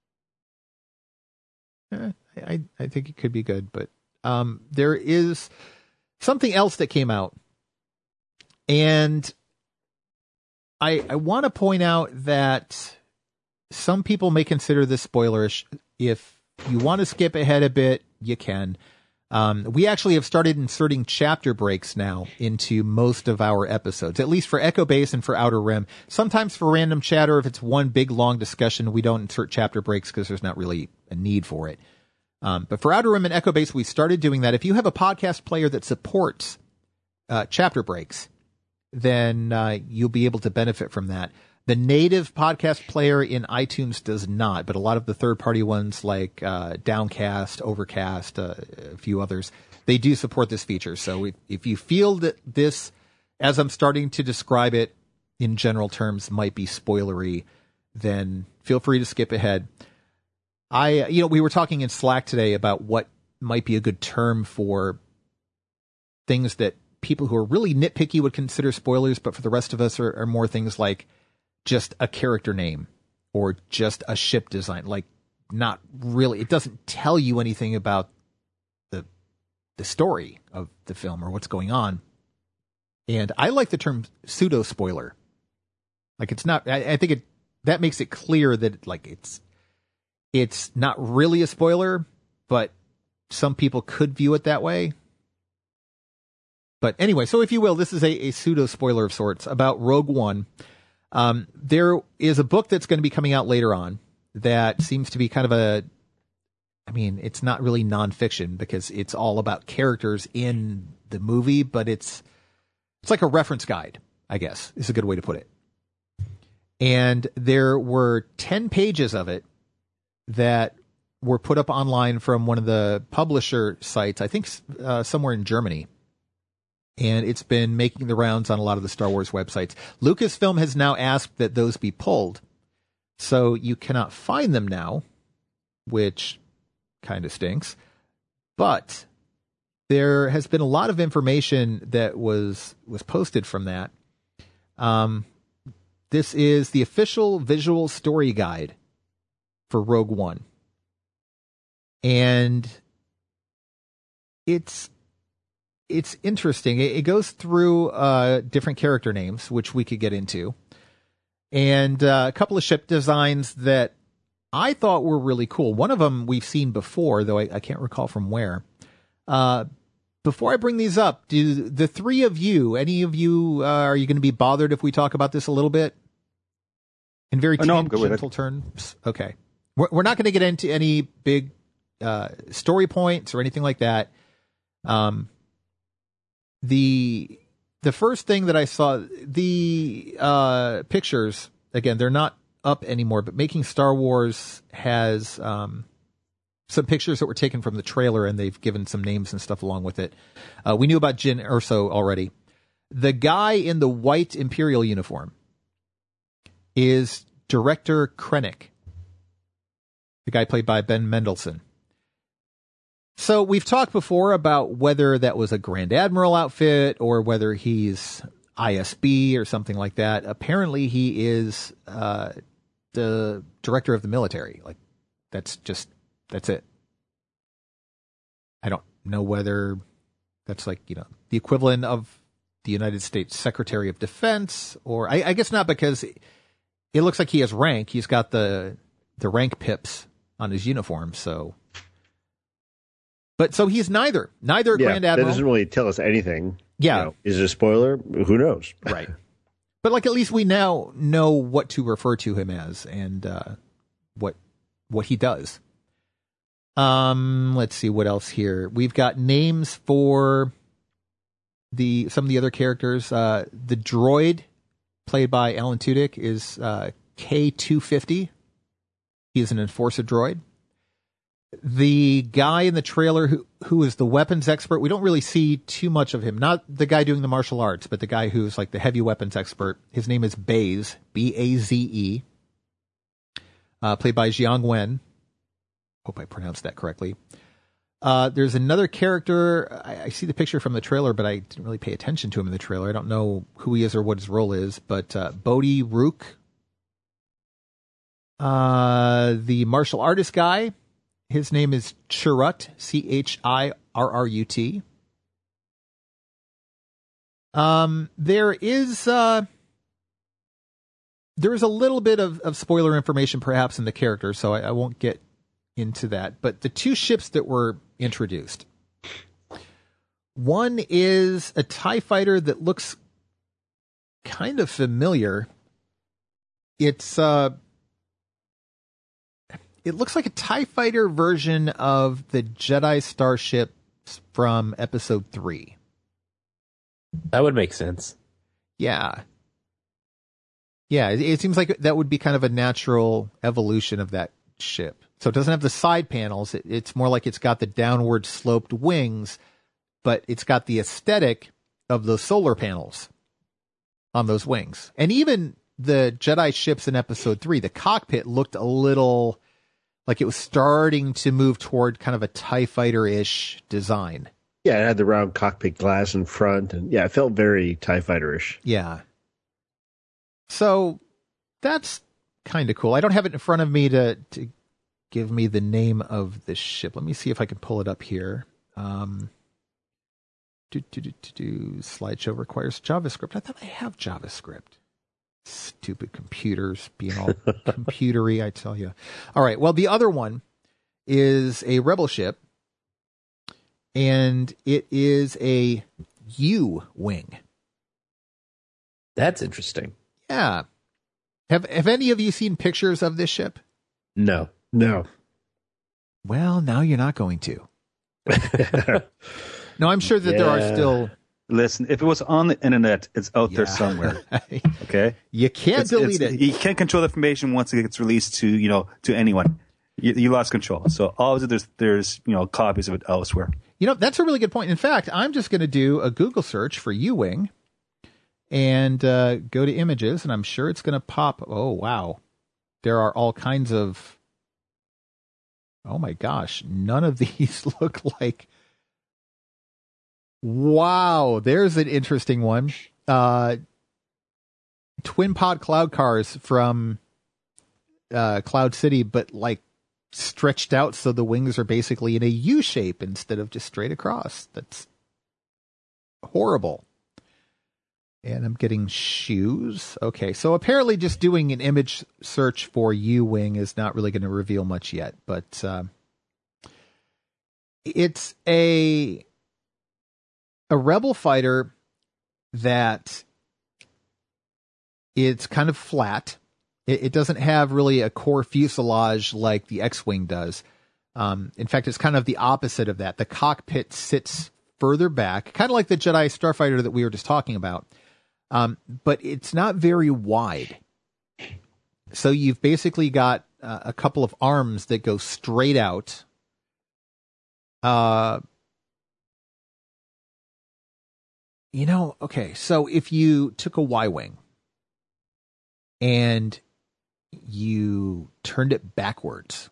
[SPEAKER 19] I I think it could be good. But um, there is something else that came out. And I I want to point out that some people may consider this spoilerish. If you want to skip ahead a bit, you can. Um, we actually have started inserting chapter breaks now into most of our episodes, at least for Echo Base and for Outer Rim. Sometimes for random chatter, if it's one big long discussion, we don't insert chapter breaks because there's not really a need for it. Um, but for Outer Rim and Echo Base, we started doing that. If you have a podcast player that supports uh, chapter breaks, then uh, you'll be able to benefit from that. The native podcast player in iTunes does not, but a lot of the third-party ones like uh, Downcast, Overcast, uh, a few others, they do support this feature. So if, if you feel that this, as I'm starting to describe it in general terms, might be spoilery, then feel free to skip ahead. I, you know, we were talking in Slack today about what might be a good term for things that people who are really nitpicky would consider spoilers, but for the rest of us are, are more things like just a character name or just a ship design. Like, not really, it doesn't tell you anything about the the story of the film or what's going on. And I like the term pseudo spoiler. Like, it's not, I, I think it, that makes it clear that, like, it's, it's not really a spoiler, but some people could view it that way. But anyway, so if you will, this is a, a pseudo spoiler of sorts about Rogue One. Um, there is a book that's going to be coming out later on that seems to be kind of a, I mean, it's not really nonfiction because it's all about characters in the movie, but it's, it's like a reference guide, I guess, is a good way to put it. And there were ten pages of it that were put up online from one of the publisher sites, I think uh, somewhere in Germany. And it's been making the rounds on a lot of the Star Wars websites. Lucasfilm has now asked that those be pulled. So you cannot find them now, which kind of stinks. But there has been a lot of information that was was posted from that. Um, this is the official visual story guide for Rogue One. And it's it's interesting. It, it goes through uh, different character names, which we could get into, and uh, a couple of ship designs that I thought were really cool. One of them we've seen before, though I, I can't recall from where. Uh, before I bring these up, do the three of you, any of you, uh, are you going to be bothered if we talk about this a little bit? In very
[SPEAKER 20] oh, no,
[SPEAKER 19] tangential terms? Okay. We're, we're not going to get into any big uh, story points or anything like that. Um, the the first thing that I saw, the uh, pictures, again, they're not up anymore, but Making Star Wars has um, some pictures that were taken from the trailer, and they've given some names and stuff along with it. Uh, we knew about Jyn Erso already. The guy in the white Imperial uniform is Director Krennic, the guy played by Ben Mendelsohn. So we've talked before about whether that was a Grand Admiral outfit or whether he's I S B or something like that. Apparently he is uh, the director of the military. Like, that's just, that's it. I don't know whether that's like, you know, the equivalent of the United States Secretary of Defense, or I, I guess not, because it, it looks like he has rank. He's got the the rank pips on his uniform, so. But so he's neither, neither
[SPEAKER 10] yeah,
[SPEAKER 19] Grand Admiral.
[SPEAKER 10] That doesn't really tell us anything.
[SPEAKER 19] Yeah.
[SPEAKER 10] You know, is it a spoiler? Who knows?
[SPEAKER 19] Right. But like, at least we now know what to refer to him as and uh, what what he does. Um, let's see what else here. We've got names for the some of the other characters. Uh, the droid played by Alan Tudyk is uh, K two fifty. He is an enforcer droid. The guy in the trailer who who is the weapons expert, we don't really see too much of him. Not the guy doing the martial arts, but the guy who's like the heavy weapons expert. His name is Baze, B A Z E, uh, played by Jiang Wen. Hope I pronounced that correctly. Uh, there's another character. I, I see the picture from the trailer, but I didn't really pay attention to him in the trailer. I don't know who he is or what his role is, but uh, Bodhi Rook, uh, the martial artist guy. His name is Chirrut, C H I R R U T. Um, there is uh, there is a little bit of, of spoiler information perhaps in the character, so I, I won't get into that. But the two ships that were introduced. One is a TIE fighter that looks kind of familiar. It's uh It looks like a TIE fighter version of the Jedi starships from episode three.
[SPEAKER 12] That would make sense.
[SPEAKER 19] Yeah. Yeah, it, it seems like that would be kind of a natural evolution of that ship. So it doesn't have the side panels. It, it's more like it's got the downward sloped wings, but it's got the aesthetic of the solar panels on those wings. And even the Jedi ships in episode three, the cockpit looked a little like it was starting to move toward kind of a TIE fighter-ish design.
[SPEAKER 10] Yeah, it had the round cockpit glass in front, and yeah, it felt very TIE Fighter-ish.
[SPEAKER 19] Yeah. So that's kind of cool. I don't have it in front of me to, to give me the name of the ship. Let me see if I can pull it up here. Um, do, do, do, do, do. Slideshow requires JavaScript. I thought I have JavaScript. Stupid computers being all computery, I tell you. All right. Well, the other one is a Rebel ship, and it is a U-wing.
[SPEAKER 12] That's interesting.
[SPEAKER 19] Yeah. Have Have any of you seen pictures of this ship?
[SPEAKER 12] No.
[SPEAKER 10] No.
[SPEAKER 19] Well, now you're not going to. No, I'm sure that yeah. there are still...
[SPEAKER 20] Listen, if it was on the internet, it's out yeah. there somewhere. Okay?
[SPEAKER 19] You can't
[SPEAKER 20] it's,
[SPEAKER 19] delete
[SPEAKER 20] it's,
[SPEAKER 19] it.
[SPEAKER 20] You can't control the information once it gets released to, you know, to anyone. You, you lost control. So obviously there's, there's, you know, copies of it elsewhere.
[SPEAKER 19] You know, that's a really good point. In fact, I'm just going to do a Google search for U-wing and uh, go to images, and I'm sure it's going to pop. Oh, wow. There are all kinds of... Oh, my gosh. None of these look like... Wow. There's an interesting one. Uh, twin pod cloud cars from uh, Cloud City, but like stretched out so the wings are basically in a U shape instead of just straight across. That's horrible. And I'm getting shoes. Okay, so apparently just doing an image search for U-wing is not really going to reveal much yet, but uh, it's a a Rebel fighter that it's kind of flat. It, it doesn't have really a core fuselage like the X-wing does. Um, in fact, it's kind of the opposite of that. The cockpit sits further back, kind of like the Jedi Starfighter that we were just talking about. Um, but it's not very wide. So you've basically got uh, a couple of arms that go straight out. Uh, you know, okay, so if you took a Y-wing and you turned it backwards,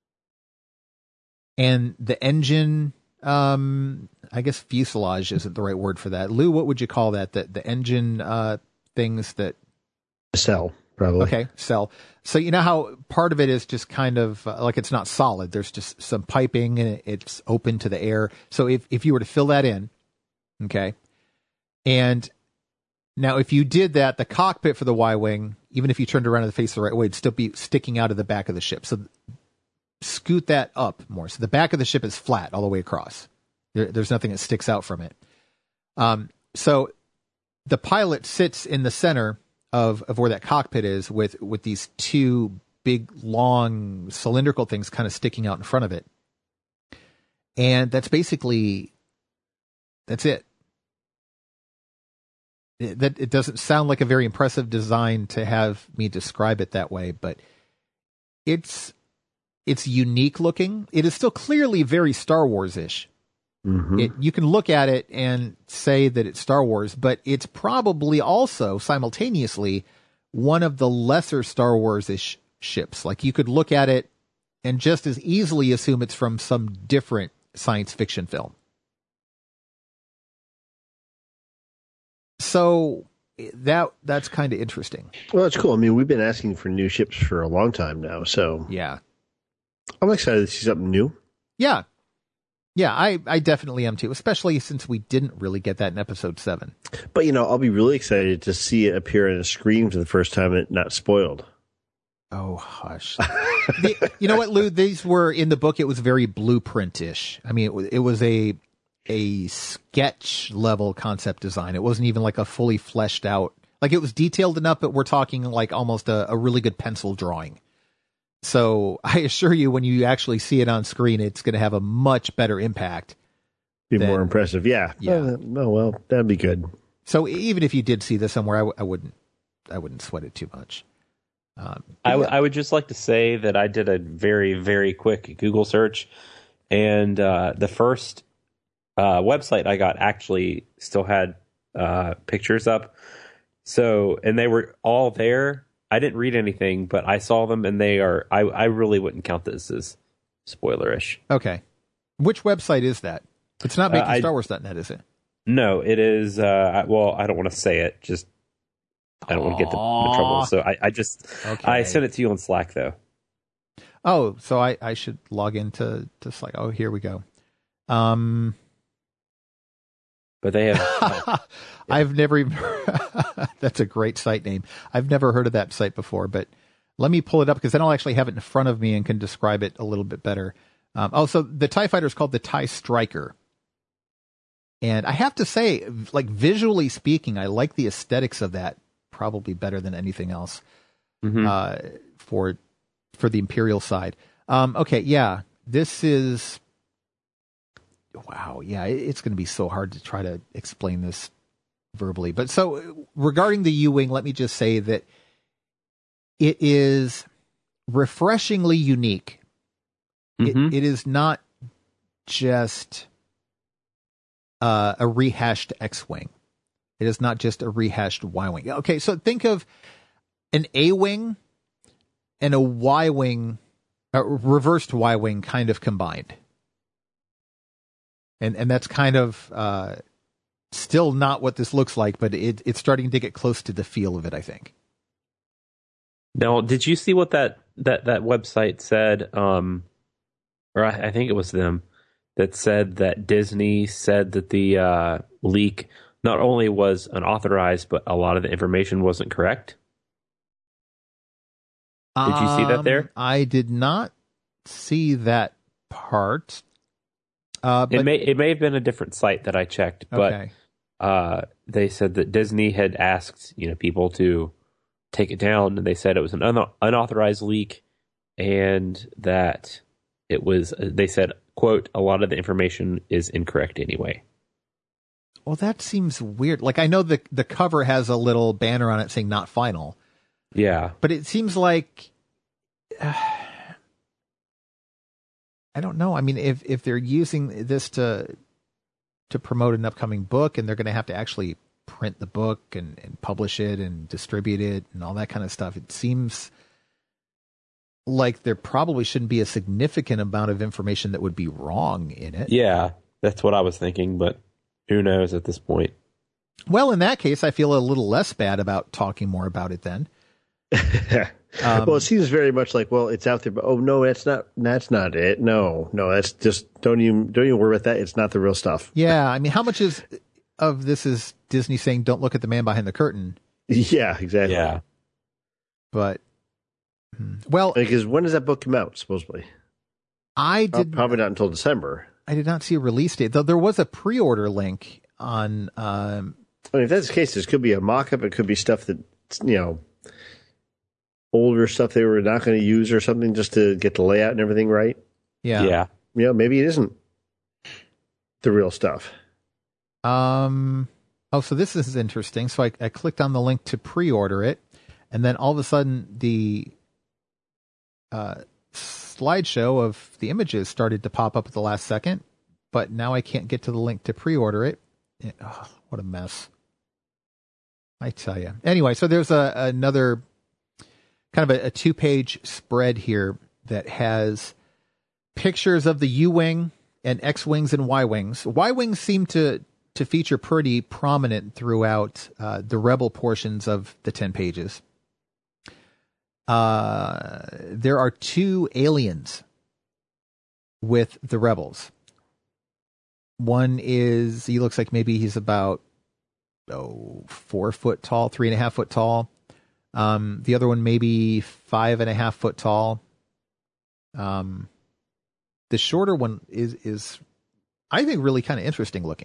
[SPEAKER 19] and the engine, um, I guess fuselage isn't the right word for that. Lou, what would you call that? The, the engine uh, things that...
[SPEAKER 10] Cell, probably.
[SPEAKER 19] Okay, cell. So you know how part of it is just kind of uh, like it's not solid. There's just some piping and it's open to the air. So if, if you were to fill that in, okay, and now if you did that, the cockpit for the Y-wing, even if you turned around to the face the right way, it'd still be sticking out of the back of the ship. So scoot that up more. So the back of the ship is flat all the way across. There, there's nothing that sticks out from it. Um, so the pilot sits in the center of, of where that cockpit is with, with these two big, long, cylindrical things kind of sticking out in front of it. And that's basically, that's it. It, that it doesn't sound like a very impressive design to have me describe it that way, but it's, it's unique looking. It is still clearly very Star Wars-ish. Mm-hmm. It, you can look at it and say that it's Star Wars, but it's probably also simultaneously one of the lesser Star Wars-ish ships. Like you could look at it and just as easily assume it's from some different science fiction film. So that that's kind of interesting.
[SPEAKER 10] Well, it's cool. I mean, we've been asking for new ships for a long time now, so
[SPEAKER 19] yeah,
[SPEAKER 10] I'm excited to see something new.
[SPEAKER 19] Yeah. Yeah, I, I definitely am too, especially since we didn't really get that in episode seven.
[SPEAKER 10] But, you know, I'll be really excited to see it appear in a screen for the first time and not spoiled.
[SPEAKER 19] Oh, hush. the, you know what, Lou? These were, in the book, it was very blueprint-ish. I mean, it, it was a a sketch-level concept design. It wasn't even like a fully fleshed out. Like, it was detailed enough, but we're talking like almost a, a really good pencil drawing. So I assure you, when you actually see it on screen, it's going to have a much better impact.
[SPEAKER 10] Be
[SPEAKER 19] than,
[SPEAKER 10] more impressive. Yeah.
[SPEAKER 19] Yeah.
[SPEAKER 10] Oh, oh, well, that'd be good.
[SPEAKER 19] So even if you did see this somewhere, I, w- I wouldn't, I wouldn't sweat it too much. Um,
[SPEAKER 12] I, w-
[SPEAKER 19] yeah.
[SPEAKER 12] I would just like to say that I did a very, very quick Google search, and uh, the first uh, website I got actually still had uh, pictures up. So, and they were all there. I didn't read anything, but I saw them, and they are. I, I really wouldn't count this as spoilerish.
[SPEAKER 19] Okay, which website is that? It's not making
[SPEAKER 12] uh,
[SPEAKER 19] Star Wars dot net, is it?
[SPEAKER 12] No, it is. Uh, I, well, I don't want to say it. Just I don't want to get into trouble. So I, I just
[SPEAKER 19] okay.
[SPEAKER 12] I sent it to you on Slack though.
[SPEAKER 19] Oh, so I, I should log into to Slack. Oh, here we go. Um,
[SPEAKER 12] but they have. Uh, yeah.
[SPEAKER 19] I've never even. That's a great site name. I've never heard of that site before, but let me pull it up because then I'll actually have it in front of me and can describe it a little bit better. Um, oh, so the TIE fighter is called the TIE Striker. And I have to say, like visually speaking, I like the aesthetics of that probably better than anything else
[SPEAKER 12] mm-hmm.
[SPEAKER 19] uh, for for the Imperial side. Um, okay, yeah, this is wow. Yeah, it's going to be so hard to try to explain this verbally. But so regarding the U-Wing, let me just say that it is refreshingly unique.
[SPEAKER 12] Mm-hmm.
[SPEAKER 19] It, it is not just uh, a rehashed X-Wing. It is not just a rehashed Y-Wing. Okay, so think of an A-Wing and a Y-Wing, a reversed Y-Wing kind of combined. And and that's kind of uh, still not what this looks like, but it, it's starting to get close to the feel of it, I think.
[SPEAKER 12] Now, did you see what that, that, that website said? Um, or I, I think it was them that said that Disney said that the uh, leak not only was unauthorized, but a lot of the information wasn't correct. Did you see that there?
[SPEAKER 19] Um, I did not see that part. Uh, but,
[SPEAKER 12] it may it may have been a different site that I checked, but
[SPEAKER 19] okay.
[SPEAKER 12] uh, they said that Disney had asked you know people to take it down, and they said it was an un- unauthorized leak, and that it was. They said, "quote a lot of the information is incorrect anyway."
[SPEAKER 19] Well, that seems weird. Like I know the the cover has a little banner on it saying "not final."
[SPEAKER 12] Yeah,
[SPEAKER 19] but it seems like. Uh, I don't know. I mean, if, if they're using this to to promote an upcoming book and they're going to have to actually print the book and, and publish it and distribute it and all that kind of stuff, it seems like there probably shouldn't be a significant amount of information that would be wrong in it.
[SPEAKER 12] Yeah, that's what I was thinking, but who knows at this point.
[SPEAKER 19] Well, in that case, I feel a little less bad about talking more about it then.
[SPEAKER 10] Um, well, it seems very much like, well, it's out there, but oh no, that's not that's not it. No, no, that's just don't even don't even worry about that. It's not the real stuff.
[SPEAKER 19] Yeah, I mean, how much is of this is Disney saying, "Don't look at the man behind the curtain"?
[SPEAKER 10] Yeah, exactly.
[SPEAKER 12] Yeah,
[SPEAKER 19] but well,
[SPEAKER 10] because when does that book come out? Supposedly,
[SPEAKER 19] I did
[SPEAKER 10] uh, probably not until December.
[SPEAKER 19] I did not see a release date, though. There was a pre-order link on. Um,
[SPEAKER 10] I mean, if that's the case, this could be a mock-up. It could be stuff that you know. Older stuff they were not going to use or something just to get the layout and everything right.
[SPEAKER 19] Yeah.
[SPEAKER 12] Yeah.
[SPEAKER 10] You know, maybe it isn't the real stuff.
[SPEAKER 19] Um. Oh, so this is interesting. So I, I clicked on the link to pre-order it, and then all of a sudden the uh, slideshow of the images started to pop up at the last second, but now I can't get to the link to pre-order it. it oh, what a mess. I tell you. Anyway, so there's a another... kind of a, a two-page spread here that has pictures of the U-Wing and X-Wings and Y-Wings. Y-Wings seem to, to feature pretty prominent throughout uh, the Rebel portions of the ten pages. Uh, there are two aliens with the Rebels. One is, he looks like maybe he's about, oh, four foot tall, three and a half foot tall. Um, the other one maybe five and a half foot tall. Um, the shorter one is, is I think really kind of interesting looking.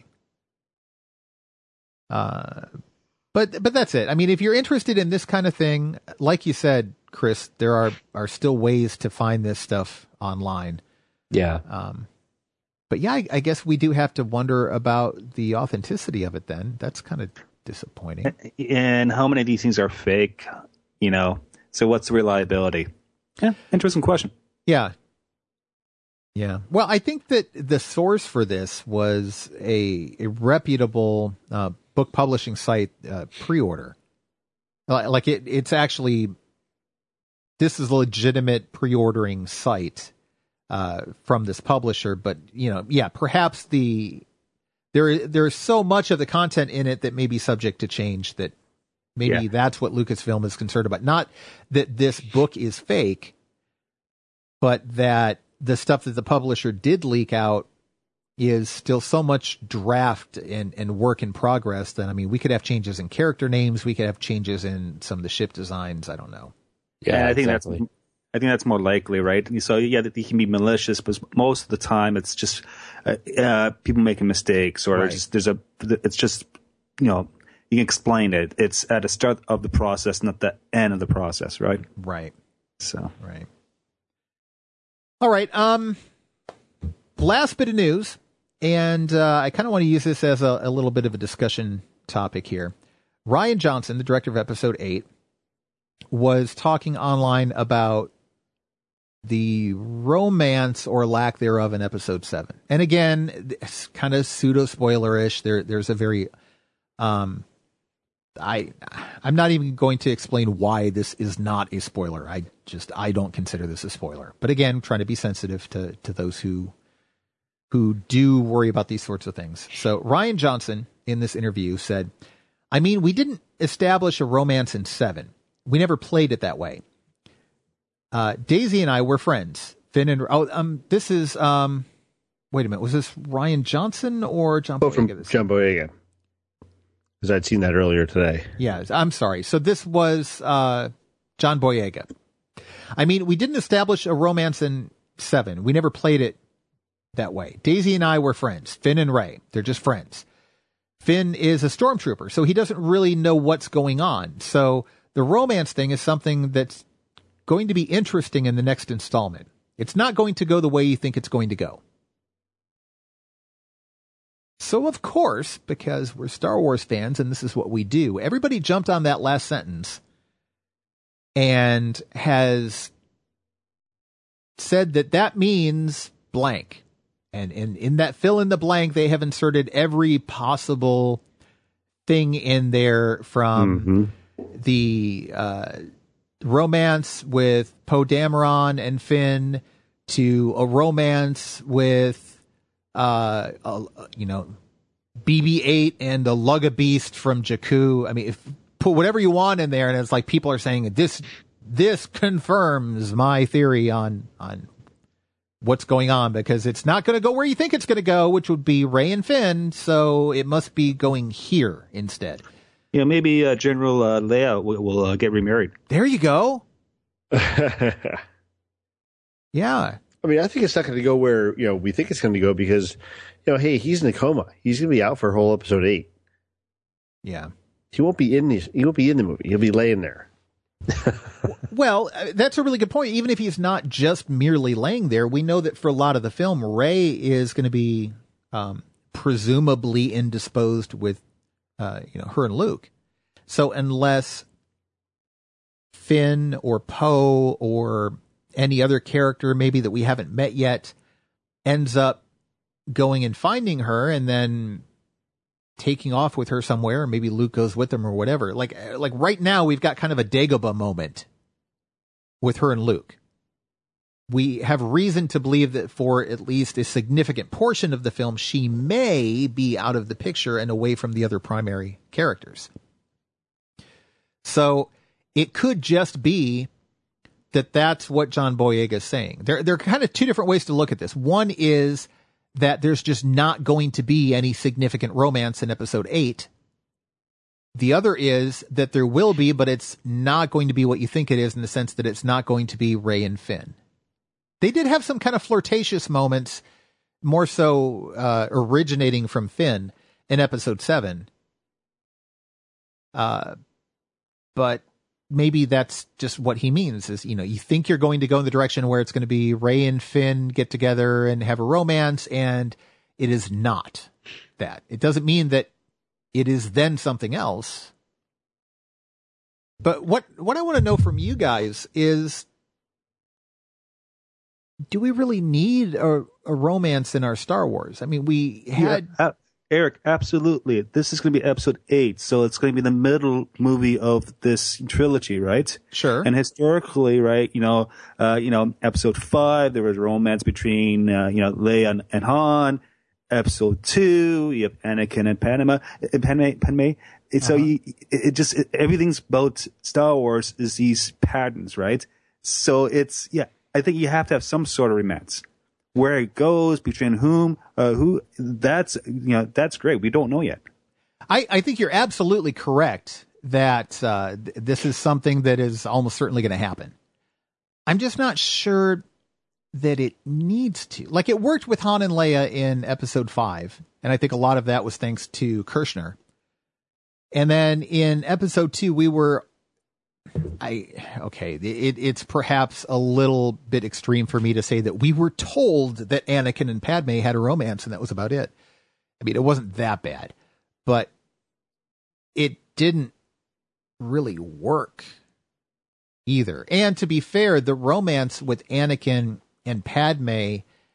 [SPEAKER 19] Uh, but, but that's it. I mean, if you're interested in this kind of thing, like you said, Chris, there are, are still ways to find this stuff online.
[SPEAKER 12] Yeah.
[SPEAKER 19] Um, but yeah, I, I guess we do have to wonder about the authenticity of it then. That's kind of disappointing.
[SPEAKER 20] And how many of these things are fake, you know? So what's the reliability? Yeah, interesting question.
[SPEAKER 19] Yeah. Yeah. Well, I think that the source for this was a, a reputable uh, book publishing site uh, pre-order. Like it, it's actually, this is a legitimate pre-ordering site uh, from this publisher. But, you know, yeah, perhaps the there there's so much of the content in it that may be subject to change that maybe yeah. that's what Lucasfilm is concerned about. Not that this book is fake, but that the stuff that the publisher did leak out is still so much draft and, and work in progress that, I mean, we could have changes in character names. We could have changes in some of the ship designs. I don't know.
[SPEAKER 20] Yeah, yeah I think exactly. that's I think that's more likely, right? So, yeah, that he can be malicious, but most of the time it's just uh, uh, people making mistakes, or right. just, there's a, it's just, you know, you can explain it. It's at the start of the process, not the end of the process, right?
[SPEAKER 19] Right.
[SPEAKER 20] So.
[SPEAKER 19] Right. All right. Um, last bit of news, and uh, I kind of want to use this as a, a little bit of a discussion topic here. Rian Johnson, the director of Episode eight, was talking online about the romance or lack thereof in Episode seven. And again, it's kind of pseudo-spoilerish. There, there's a very... Um, I, I'm not even going to explain why this is not a spoiler. I just, I don't consider this a spoiler. But again, trying to be sensitive to, to those who, who do worry about these sorts of things. So Rian Johnson in this interview said, I mean, we didn't establish a romance in Seven. We never played it that way. Uh, Daisy and I were friends. Finn and, oh, um, this is, um, wait a minute. Was this Rian Johnson or John
[SPEAKER 10] oh,
[SPEAKER 19] Boyega?
[SPEAKER 10] From John Boyega. Because I'd seen that earlier today.
[SPEAKER 19] Yeah, I'm sorry. So this was uh, John Boyega. I mean, we didn't establish a romance in Seven. We never played it that way. Daisy and I were friends. Finn and Rey. They're just friends. Finn is a stormtrooper, so he doesn't really know what's going on. So the romance thing is something that's going to be interesting in the next installment. It's not going to go the way you think it's going to go. So, of course, because we're Star Wars fans and this is what we do, everybody jumped on that last sentence and has said that that means blank. And in, in that fill in the blank, they have inserted every possible thing in there from mm-hmm. the uh, romance with Poe Dameron and Finn to a romance with Uh, uh, you know, B B eight and the Lugga Beast from Jakku. I mean, if, put whatever you want in there, and it's like people are saying this. This confirms my theory on on what's going on, because it's not going to go where you think it's going to go, which would be Rey and Finn. So it must be going here instead.
[SPEAKER 20] Yeah, maybe uh, General uh, Leia will, will uh, get remarried.
[SPEAKER 19] There you go. Yeah.
[SPEAKER 10] I mean, I think it's not going to go where, you know, we think it's going to go, because, you know, hey, he's in a coma. He's going to be out for whole episode eight.
[SPEAKER 19] Yeah.
[SPEAKER 10] He won't be in these, he won't be in the movie. He'll be laying there.
[SPEAKER 19] Well, that's a really good point. Even if he's not just merely laying there, we know that for a lot of the film, Rey is going to be um, presumably indisposed with, uh, you know, her and Luke. So unless Finn or Poe or any other character maybe that we haven't met yet ends up going and finding her and then taking off with her somewhere, or maybe Luke goes with them or whatever. Like, like right now we've got kind of a Dagobah moment with her and Luke. We have reason to believe that for at least a significant portion of the film, she may be out of the picture and away from the other primary characters. So it could just be that that's what John Boyega is saying. There, there are kind of two different ways to look at this. One is that there's just not going to be any significant romance in episode eight. The other is that there will be, but it's not going to be what you think it is, in the sense that it's not going to be Rey and Finn. They did have some kind of flirtatious moments, more so uh, originating from Finn in episode seven. Uh, but maybe that's just what he means, is, you know, you think you're going to go in the direction where it's going to be Rey and Finn get together and have a romance, and it is not that. It doesn't mean that it is then something else. But what, what I want to know from you guys is, do we really need a, a romance in our Star Wars? I mean, we had...
[SPEAKER 20] Yeah, Eric, absolutely. This is going to be episode eight, so it's going to be the middle movie of this trilogy, right?
[SPEAKER 19] Sure.
[SPEAKER 20] And historically, right, you know, uh, you know, episode five, there was romance between, uh, you know, Leia and, and Han. Episode two, you have Anakin and Padme. Uh, Padme, Padme. It, so
[SPEAKER 19] uh-huh.
[SPEAKER 20] you, it, it just it, everything's about Star Wars is these patterns, right? So it's yeah. I think you have to have some sort of romance. Where it goes, between whom, uh, who, that's, you know, that's great. We don't know yet.
[SPEAKER 19] I, I think you're absolutely correct that uh, th- this is something that is almost certainly going to happen. I'm just not sure that it needs to. Like, it worked with Han and Leia in episode five, and I think a lot of that was thanks to Kirshner. And then in episode two, we were I okay, it, it's perhaps a little bit extreme for me to say that we were told that Anakin and Padme had a romance and that was about it. I mean, it wasn't that bad, but it didn't really work either. And to be fair, the romance with Anakin and Padme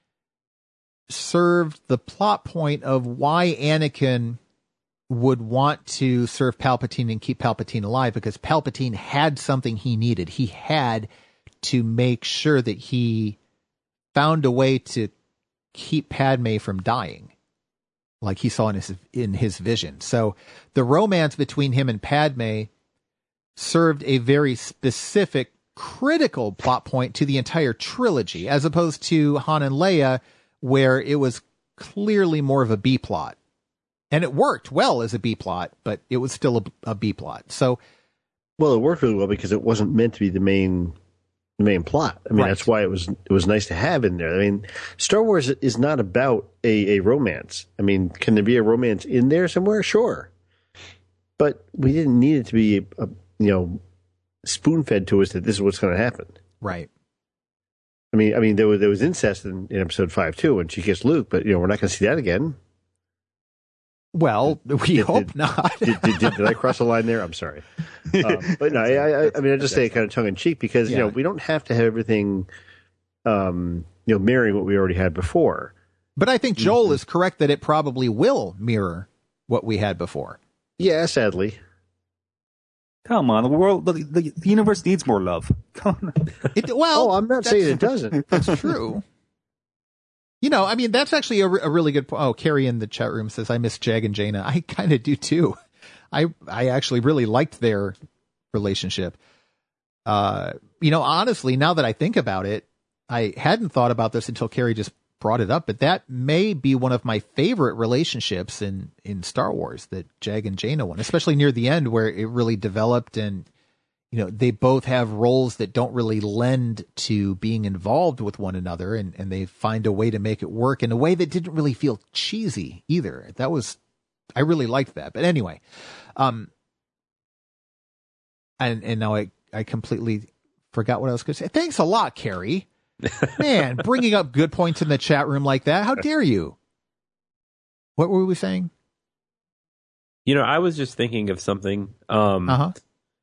[SPEAKER 19] served the plot point of why Anakin would want to serve Palpatine and keep Palpatine alive, because Palpatine had something he needed. He had to make sure that he found a way to keep Padme from dying, like he saw in his, in his vision. So the romance between him and Padme served a very specific, critical plot point to the entire trilogy, as opposed to Han and Leia, where it was clearly more of a B plot. And it worked well as a B plot, but it was still a, a B plot. So,
[SPEAKER 10] well, it worked really well because it wasn't meant to be the main, the main plot. I mean, right. That's why it was it was nice to have in there. I mean, Star Wars is not about a, a romance. I mean, can there be a romance in there somewhere? Sure, but we didn't need it to be, a, a, you know, spoon fed to us that this is what's going to happen.
[SPEAKER 19] Right.
[SPEAKER 10] I mean, I mean, there was there was incest in, in episode five too, when she kissed Luke, but you know, we're not going to see that again.
[SPEAKER 19] Well, we did, hope
[SPEAKER 10] did,
[SPEAKER 19] not.
[SPEAKER 10] did, did, did, did I cross a line there? I'm sorry. Um, but no, I, I, I mean, I just say it kind of tongue in cheek because, yeah. you know, we don't have to have everything, um, you know, mirroring what we already had before.
[SPEAKER 19] But I think Joel mm-hmm. is correct that it probably will mirror what we had before.
[SPEAKER 10] Yeah, sadly.
[SPEAKER 20] Come on, the world, the, the, the universe needs more love. Come on.
[SPEAKER 19] It, well,
[SPEAKER 10] oh, I'm not saying it doesn't.
[SPEAKER 19] That's true. You know, I mean, that's actually a, a really good point. Oh, Carrie in the chat room says, I miss Jag and Jaina. I kind of do too. I I actually really liked their relationship. Uh, you know, honestly, now that I think about it, I hadn't thought about this until Carrie just brought it up, but that may be one of my favorite relationships in, in Star Wars, that Jag and Jaina one, especially near the end where it really developed and, you know, they both have roles that don't really lend to being involved with one another, and, and they find a way to make it work in a way that didn't really feel cheesy either. That was, I really liked that. But anyway, um, and, and now I, I completely forgot what I was going to say. Thanks a lot, Carrie. Man, bringing up good points in the chat room like that. How dare you? What were we saying?
[SPEAKER 12] You know, I was just thinking of something. Um,
[SPEAKER 19] uh-huh.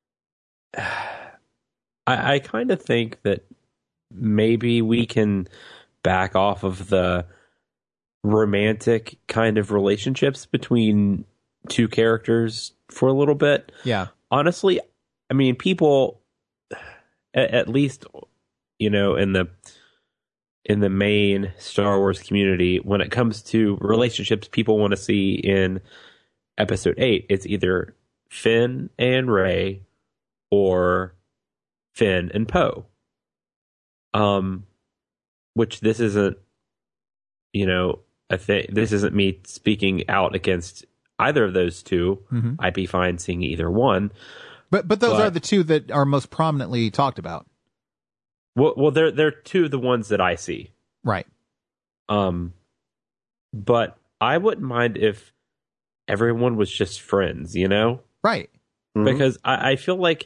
[SPEAKER 12] I, I kind of think that maybe we can back off of the romantic kind of relationships between two characters for a little bit.
[SPEAKER 19] Yeah.
[SPEAKER 12] Honestly, I mean, people, at, at least, you know, in the in the main Star Wars community, when it comes to relationships people want to see in Episode eight, it's either Finn and Rey or Finn and Poe. Um, which this isn't, you know, I think this isn't me speaking out against either of those two.
[SPEAKER 19] Mm-hmm.
[SPEAKER 12] I'd be fine seeing either one.
[SPEAKER 19] But but those
[SPEAKER 12] but,
[SPEAKER 19] are the two that are most prominently talked about.
[SPEAKER 12] Well, well, they're they're two of the ones that I see.
[SPEAKER 19] Right.
[SPEAKER 12] Um, but I wouldn't mind if everyone was just friends, you know?
[SPEAKER 19] Right.
[SPEAKER 10] Mm-hmm.
[SPEAKER 12] Because I, I feel like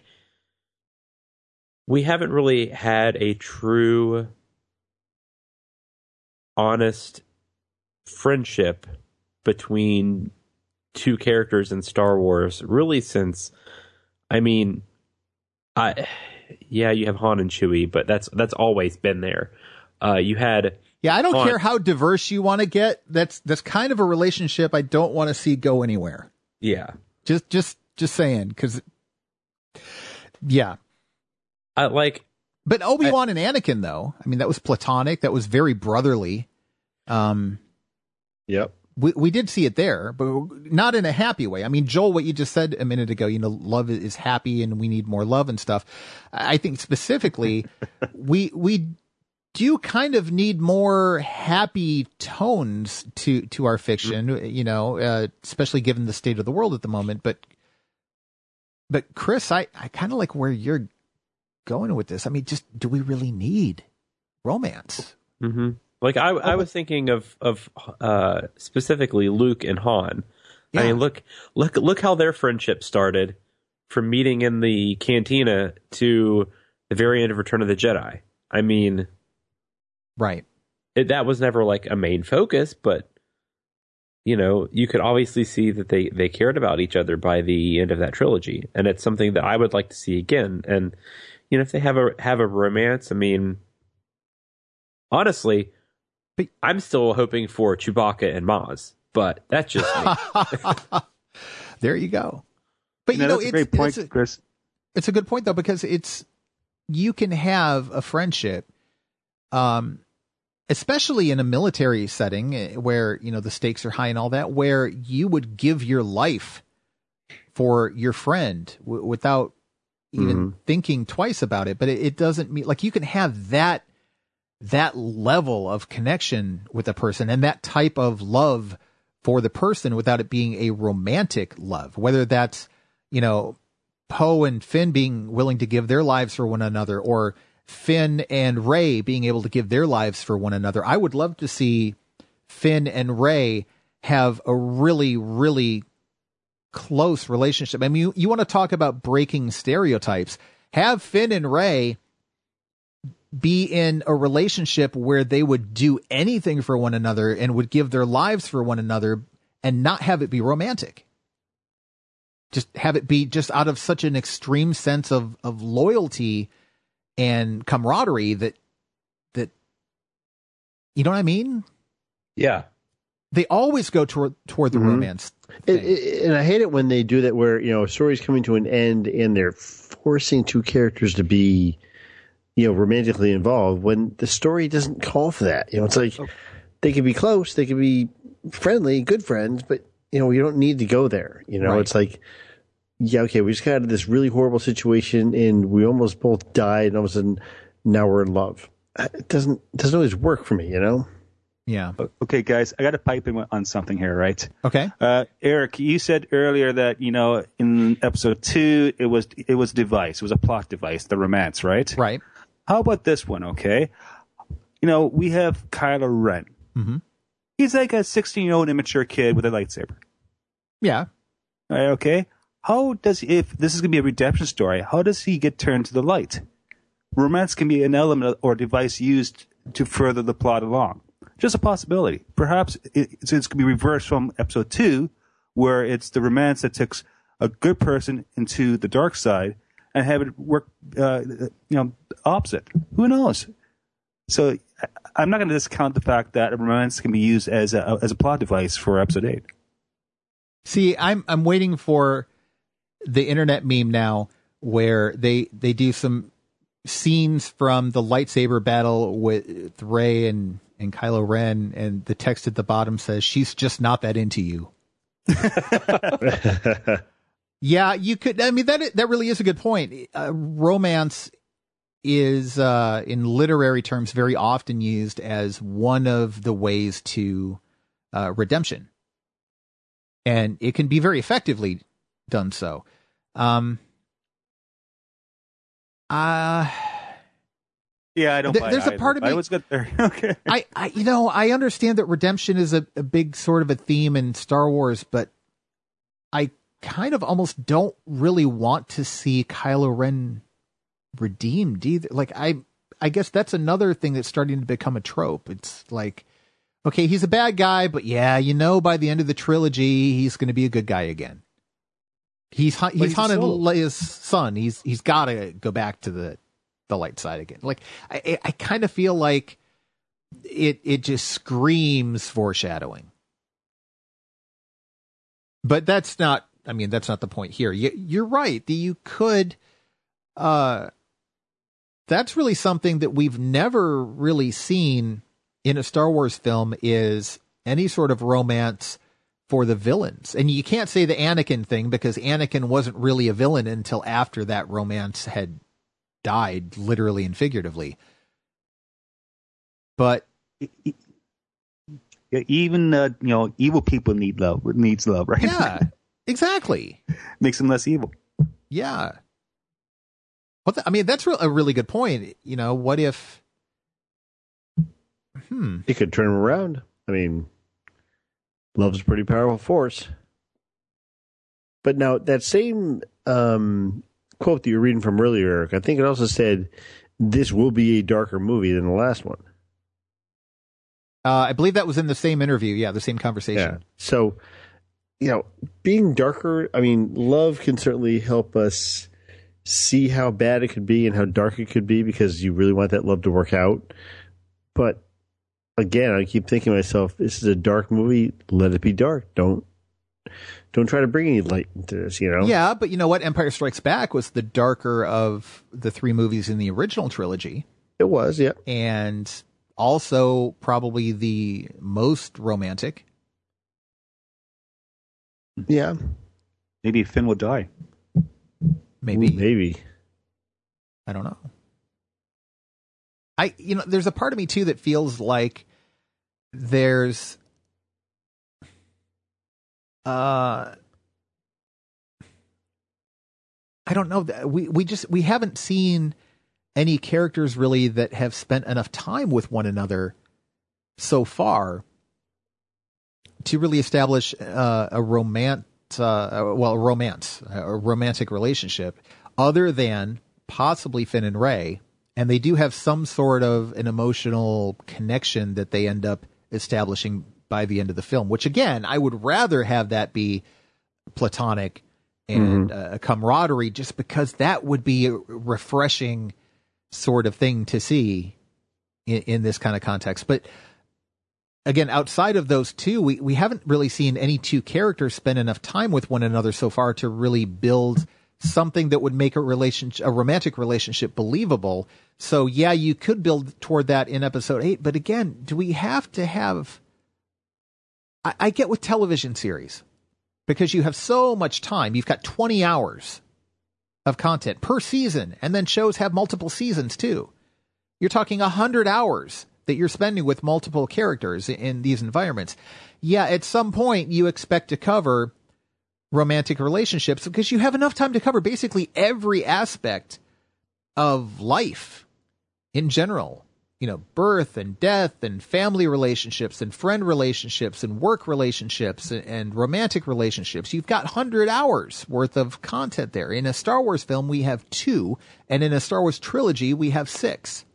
[SPEAKER 12] we haven't really had a true, honest friendship between two characters in Star Wars really since, I mean, I... yeah, you have Han and Chewie, but that's that's always been there. Uh, you had
[SPEAKER 19] Yeah, I don't
[SPEAKER 12] Han.
[SPEAKER 19] care how diverse you want to get. That's that's kind of a relationship I don't want to see go anywhere.
[SPEAKER 12] Yeah.
[SPEAKER 19] Just just just saying, because yeah,
[SPEAKER 12] I like.
[SPEAKER 19] But Obi-Wan I, and Anakin, though, I mean, that was platonic. That was very brotherly. Um,
[SPEAKER 10] yep.
[SPEAKER 19] We we did see it there, but not in a happy way. I mean, Joel, what you just said a minute ago, you know, love is happy and we need more love and stuff. I think specifically, we we do kind of need more happy tones to to our fiction, mm-hmm. you know, uh, especially given the state of the world at the moment. But but Chris, I, I kind of like where you're going with this. I mean, just do we really need romance?
[SPEAKER 12] Mm-hmm. Like I, I was thinking of of uh, specifically Luke and Han. Yeah. I mean, look, look, look how their friendship started, from meeting in the cantina to the very end of Return of the Jedi. I mean,
[SPEAKER 19] right?
[SPEAKER 12] It, that was never like a main focus, but you know, you could obviously see that they, they cared about each other by the end of that trilogy, and it's something that I would like to see again. And you know, if they have a have a romance, I mean, honestly. But I'm still hoping for Chewbacca and Maz, but that's just me.
[SPEAKER 19] There you go. But you,
[SPEAKER 20] you know,
[SPEAKER 19] know,
[SPEAKER 20] that's
[SPEAKER 19] it's
[SPEAKER 20] a great point,
[SPEAKER 19] it's a,
[SPEAKER 20] Chris.
[SPEAKER 19] It's a good point though, because it's you can have a friendship, um, especially in a military setting where you know the stakes are high and all that, where you would give your life for your friend w- without even mm-hmm. thinking twice about it. But it, it doesn't mean like you can have that. that level of connection with a person and that type of love for the person without it being a romantic love, whether that's, you know, Poe and Finn being willing to give their lives for one another, or Finn and Rey being able to give their lives for one another. I would love to see Finn and Rey have a really, really close relationship. I mean, you, you want to talk about breaking stereotypes. Have Finn and Rey be in a relationship where they would do anything for one another and would give their lives for one another and not have it be romantic. Just have it be just out of such an extreme sense of, of loyalty and camaraderie that, that, you know what I mean?
[SPEAKER 12] Yeah.
[SPEAKER 19] They always go toward, toward the mm-hmm. romance.
[SPEAKER 10] It, it, and I hate it when they do that where, you know, a story's coming to an end and they're forcing two characters to be, you know, romantically involved when the story doesn't call for that. You know, it's like they could be close, they could be friendly, good friends, but, you know, you don't need to go there. You know, right. It's like, yeah, okay, we just got out of this really horrible situation and we almost both died and all of a sudden now we're in love. It doesn't, it doesn't always work for me, you know?
[SPEAKER 19] Yeah.
[SPEAKER 20] Okay, guys, I got to pipe in on something here, right?
[SPEAKER 19] Okay.
[SPEAKER 20] Uh, Eric, you said earlier that, you know, in episode two, it was, it was a device. It was a plot device, the romance, right?
[SPEAKER 19] Right.
[SPEAKER 20] How about this one, okay? You know, we have Kylo Ren.
[SPEAKER 19] Mm-hmm.
[SPEAKER 20] He's like a sixteen-year-old immature kid with a lightsaber.
[SPEAKER 19] Yeah.
[SPEAKER 20] All right, okay? How does, if this is going to be a redemption story, how does he get turned to the light? Romance can be an element or device used to further the plot along. Just a possibility. Perhaps it's, it's going to be reversed from episode two, where it's the romance that takes a good person into the dark side and have it work, uh, you know, opposite. Who knows? So I'm not going to discount the fact that romance can be used as a as a plot device for episode eight.
[SPEAKER 19] See, I'm I'm waiting for the internet meme now where they they do some scenes from the lightsaber battle with Rey and and Kylo Ren, and the text at the bottom says, "She's just not that into you." Yeah, you could. I mean, that that really is a good point. Uh, romance is, uh, in literary terms, very often used as one of the ways to uh, redemption, and it can be very effectively done so. Um, uh,
[SPEAKER 20] yeah, I don't.
[SPEAKER 19] Th-
[SPEAKER 20] buy
[SPEAKER 19] there's
[SPEAKER 20] either,
[SPEAKER 19] a part of me.
[SPEAKER 20] I was good there. Okay.
[SPEAKER 19] I, I, you know, I understand that redemption is a, a big sort of a theme in Star Wars, but I kind of almost don't really want to see Kylo Ren redeemed either. Like, I, I guess that's another thing that's starting to become a trope. It's like, okay, he's a bad guy, but yeah, you know, by the end of the trilogy, he's going to be a good guy again. He's he's, he's Han and Leia's son. He's he's got to go back to the the light side again. Like, I I kind of feel like it it just screams foreshadowing. But that's not, I mean, that's not the point here. You, you're right. You could, uh, that's really something that we've never really seen in a Star Wars film, is any sort of romance for the villains. And you can't say the Anakin thing, because Anakin wasn't really a villain until after that romance had died, literally and figuratively. But
[SPEAKER 20] yeah, even uh, you know, evil people need love. Needs love, right?
[SPEAKER 19] Yeah, exactly.
[SPEAKER 20] Makes them less evil.
[SPEAKER 19] Yeah. What the, I mean, that's a really good point. You know, what if? Hmm.
[SPEAKER 10] It could turn them around. I mean, love's a pretty powerful force. But now that same um, quote that you were reading from earlier, Eric, I think it also said this will be a darker movie than the last one.
[SPEAKER 19] Uh, I believe that was in the same interview. Yeah, the same conversation.
[SPEAKER 10] Yeah. So, you know, being darker, I mean, love can certainly help us see how bad it could be and how dark it could be, because you really want that love to work out. But again, I keep thinking to myself, this is a dark movie. Let it be dark. Don't don't try to bring any light into this, you know?
[SPEAKER 19] Yeah, but you know what? Empire Strikes Back was the darker of the three movies in the original trilogy.
[SPEAKER 10] It was, yeah.
[SPEAKER 19] And also probably the most romantic.
[SPEAKER 10] Yeah.
[SPEAKER 20] Maybe Finn will die.
[SPEAKER 19] Maybe.
[SPEAKER 10] Ooh, maybe.
[SPEAKER 19] I don't know. I, you know, there's a part of me too that feels like there's, uh, I don't know. We, we just, we haven't seen any characters really that have spent enough time with one another so far to really establish uh, a romance, uh, well, a romance, a romantic relationship, other than possibly Finn and Rey. And they do have some sort of an emotional connection that they end up establishing by the end of the film, which again, I would rather have that be platonic and mm-hmm. uh, a camaraderie, just because that would be a refreshing sort of thing to see in, in this kind of context. But again, outside of those two, we, we haven't really seen any two characters spend enough time with one another so far to really build something that would make a relationship, a romantic relationship, believable. So yeah, you could build toward that in episode eight. But again, do we have to have, I, I get with television series, because you have so much time. You've got twenty hours of content per season, and then shows have multiple seasons too. You're talking a hundred hours that you're spending with multiple characters in these environments. Yeah, at some point you expect to cover romantic relationships, because you have enough time to cover basically every aspect of life in general. You know, birth and death and family relationships and friend relationships and work relationships and, and romantic relationships. You've got one hundred hours worth of content there. In a Star Wars film, we have two, and in a Star Wars trilogy, we have six.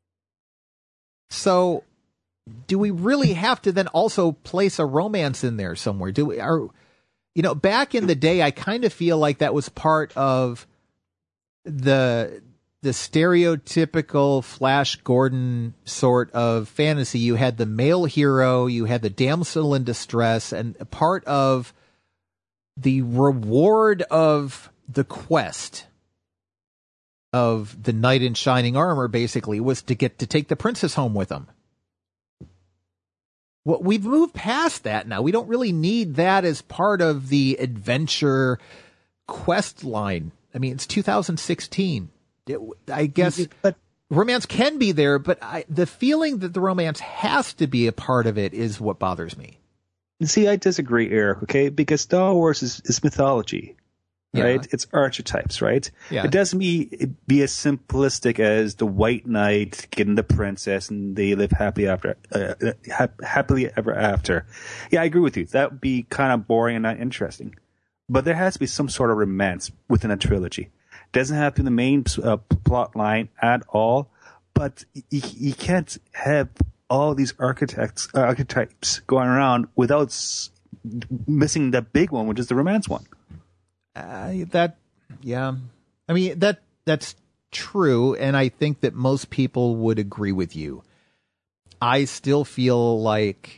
[SPEAKER 19] So do we really have to then also place a romance in there somewhere? Do we, are, you know, back in the day, I kind of feel like that was part of the the stereotypical Flash Gordon sort of fantasy. You had the male hero, you had the damsel in distress, and part of the reward of the quest of the knight in shining armor basically was to get to take the princess home with him. Well, we've moved past that now. We don't really need that as part of the adventure quest line. I mean, it's two thousand sixteen. It, I guess but, romance can be there, but I, the feeling that the romance has to be a part of it is what bothers me.
[SPEAKER 20] See, I disagree, Eric, okay? Because Star Wars is, is mythology, right? Yeah. It's archetypes, right?
[SPEAKER 19] Yeah.
[SPEAKER 20] It doesn't be, be as simplistic as the white knight getting the princess and they live happily after, uh, ha- happily ever after. Yeah, I agree with you. That would be kind of boring and not interesting. But there has to be some sort of romance within a trilogy. Doesn't have to be the main uh, plot line at all, but you, you can't have all these architects uh, archetypes going around without s- missing the big one, which is the romance one.
[SPEAKER 19] Uh, that, yeah, I mean that that's true, and I think that most people would agree with you. I still feel like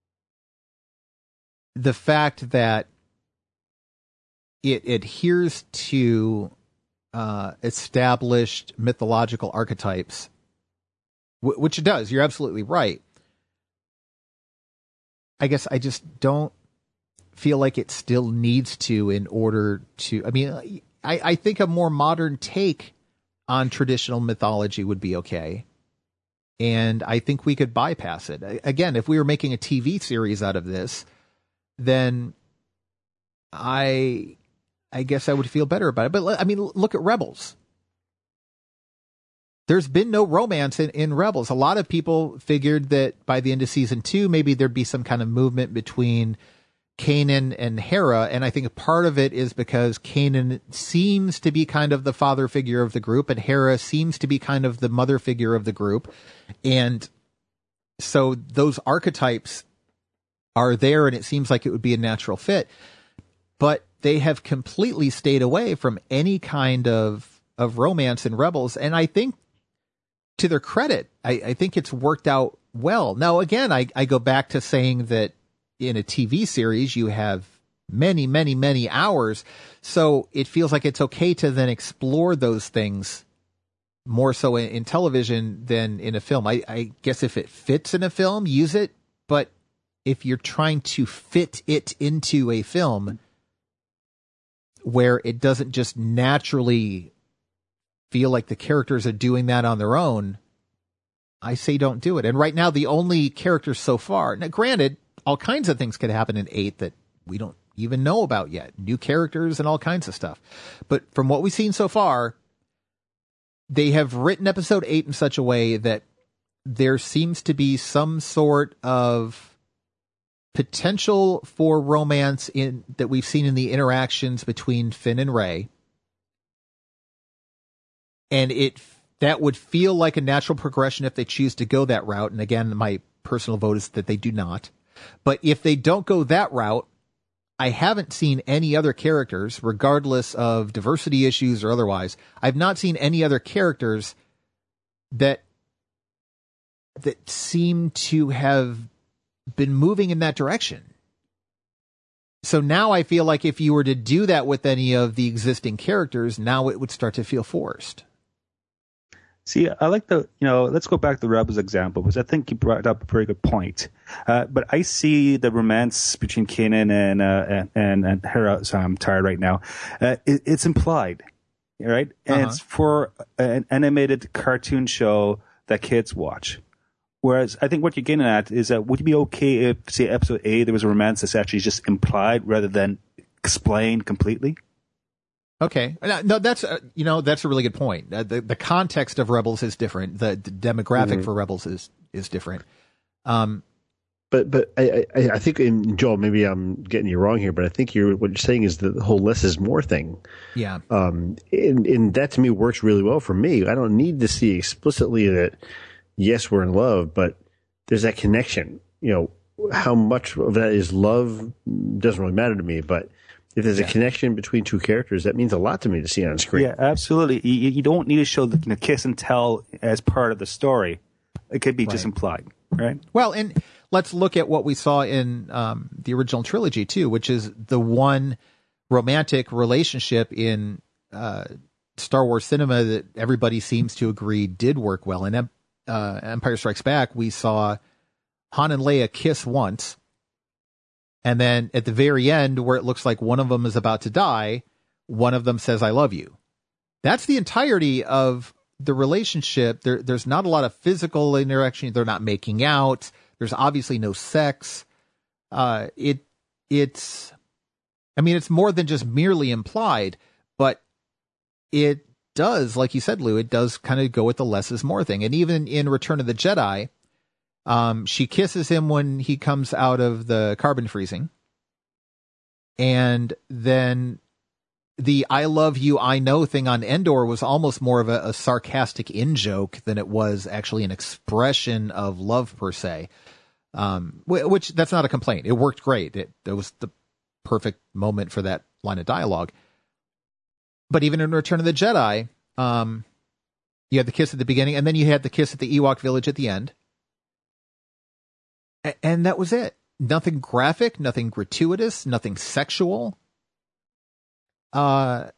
[SPEAKER 19] the fact that it adheres to uh, established mythological archetypes, w- which it does. You're absolutely right. I guess I just don't feel like it still needs to in order to, I mean, I, I think a more modern take on traditional mythology would be okay. And I think we could bypass it. Again, if we were making a T V series out of this, then I, I guess I would feel better about it. But I mean, look at Rebels. There's been no romance in, in Rebels. A lot of people figured that by the end of season two, maybe there'd be some kind of movement between Kanan and Hera. And I think part of it is because Kanan seems to be kind of the father figure of the group, and Hera seems to be kind of the mother figure of the group. And so those archetypes are there, and it seems like it would be a natural fit. But they have completely stayed away from any kind of, of romance in Rebels. And I think, to their credit, I, I think it's worked out well. Now, again, I, I go back to saying that in a T V series, you have many, many, many hours. So it feels like it's okay to then explore those things more so in, in television than in a film. I, I guess if it fits in a film, use it. But if you're trying to fit it into a film where it doesn't just naturally feel like the characters are doing that on their own, I say don't do it. And right now, the only characters so far, now granted, all kinds of things could happen in eight that we don't even know about yet. New characters and all kinds of stuff. But from what we've seen so far, they have written episode eight in such a way that there seems to be some sort of potential for romance in that we've seen in the interactions between Finn and Rey. And it that would feel like a natural progression if they choose to go that route. And again, my personal vote is that they do not. But if they don't go that route, I haven't seen any other characters, regardless of diversity issues or otherwise. I've not seen any other characters that that seem to have been moving in that direction. So now I feel like if you were to do that with any of the existing characters, now it would start to feel forced.
[SPEAKER 20] See, I like the, you know, let's go back to the Rebels example, because I think you brought up a very good point. Uh, but I see the romance between Kanan and, uh, and, and Hera, so I'm tired right now. Uh, it, it's implied, right? And uh-huh. It's for an animated cartoon show that kids watch. Whereas I think what you're getting at is that would you be okay if, say, episode eight, there was a romance that's actually just implied rather than explained completely?
[SPEAKER 19] Okay. No, that's, uh, you know, that's a really good point. Uh, the, the context of Rebels is different. The, the demographic mm-hmm. for Rebels is, is different. Um,
[SPEAKER 10] but, but I, I, I think, in Joel, maybe I'm getting you wrong here, but I think you're, what you're saying is the whole less is more thing.
[SPEAKER 19] Yeah.
[SPEAKER 10] Um, and, and that to me works really well for me. I don't need to see explicitly that, yes, we're in love, but there's that connection. You know, how much of that is love doesn't really matter to me, but if there's yeah. a connection between two characters, that means a lot to me to see on screen.
[SPEAKER 20] Yeah, absolutely. You, you don't need to show the, you know, kiss and tell as part of the story. It could be right. just implied, right?
[SPEAKER 19] Well, and let's look at what we saw in um, the original trilogy, too, which is the one romantic relationship in uh, Star Wars cinema that everybody seems to agree did work well. In uh, Empire Strikes Back, we saw Han and Leia kiss once. And then at the very end, where it looks like one of them is about to die, one of them says, I love you. That's the entirety of the relationship. There, there's not a lot of physical interaction. They're not making out. There's obviously no sex. Uh, it, it's, I mean, it's more than just merely implied, but it does, like you said, Lou, it does kind of go with the less is more thing. And even in Return of the Jedi, Um, she kisses him when he comes out of the carbon freezing. And then the I love you, I know thing on Endor was almost more of a, a sarcastic in-joke than it was actually an expression of love per se. Um, which that's not a complaint. It worked great. It, it was the perfect moment for that line of dialogue. But even in Return of the Jedi, um, you had the kiss at the beginning and then you had the kiss at the Ewok village at the end. A- and that was it. Nothing graphic, nothing gratuitous, nothing sexual. Uh,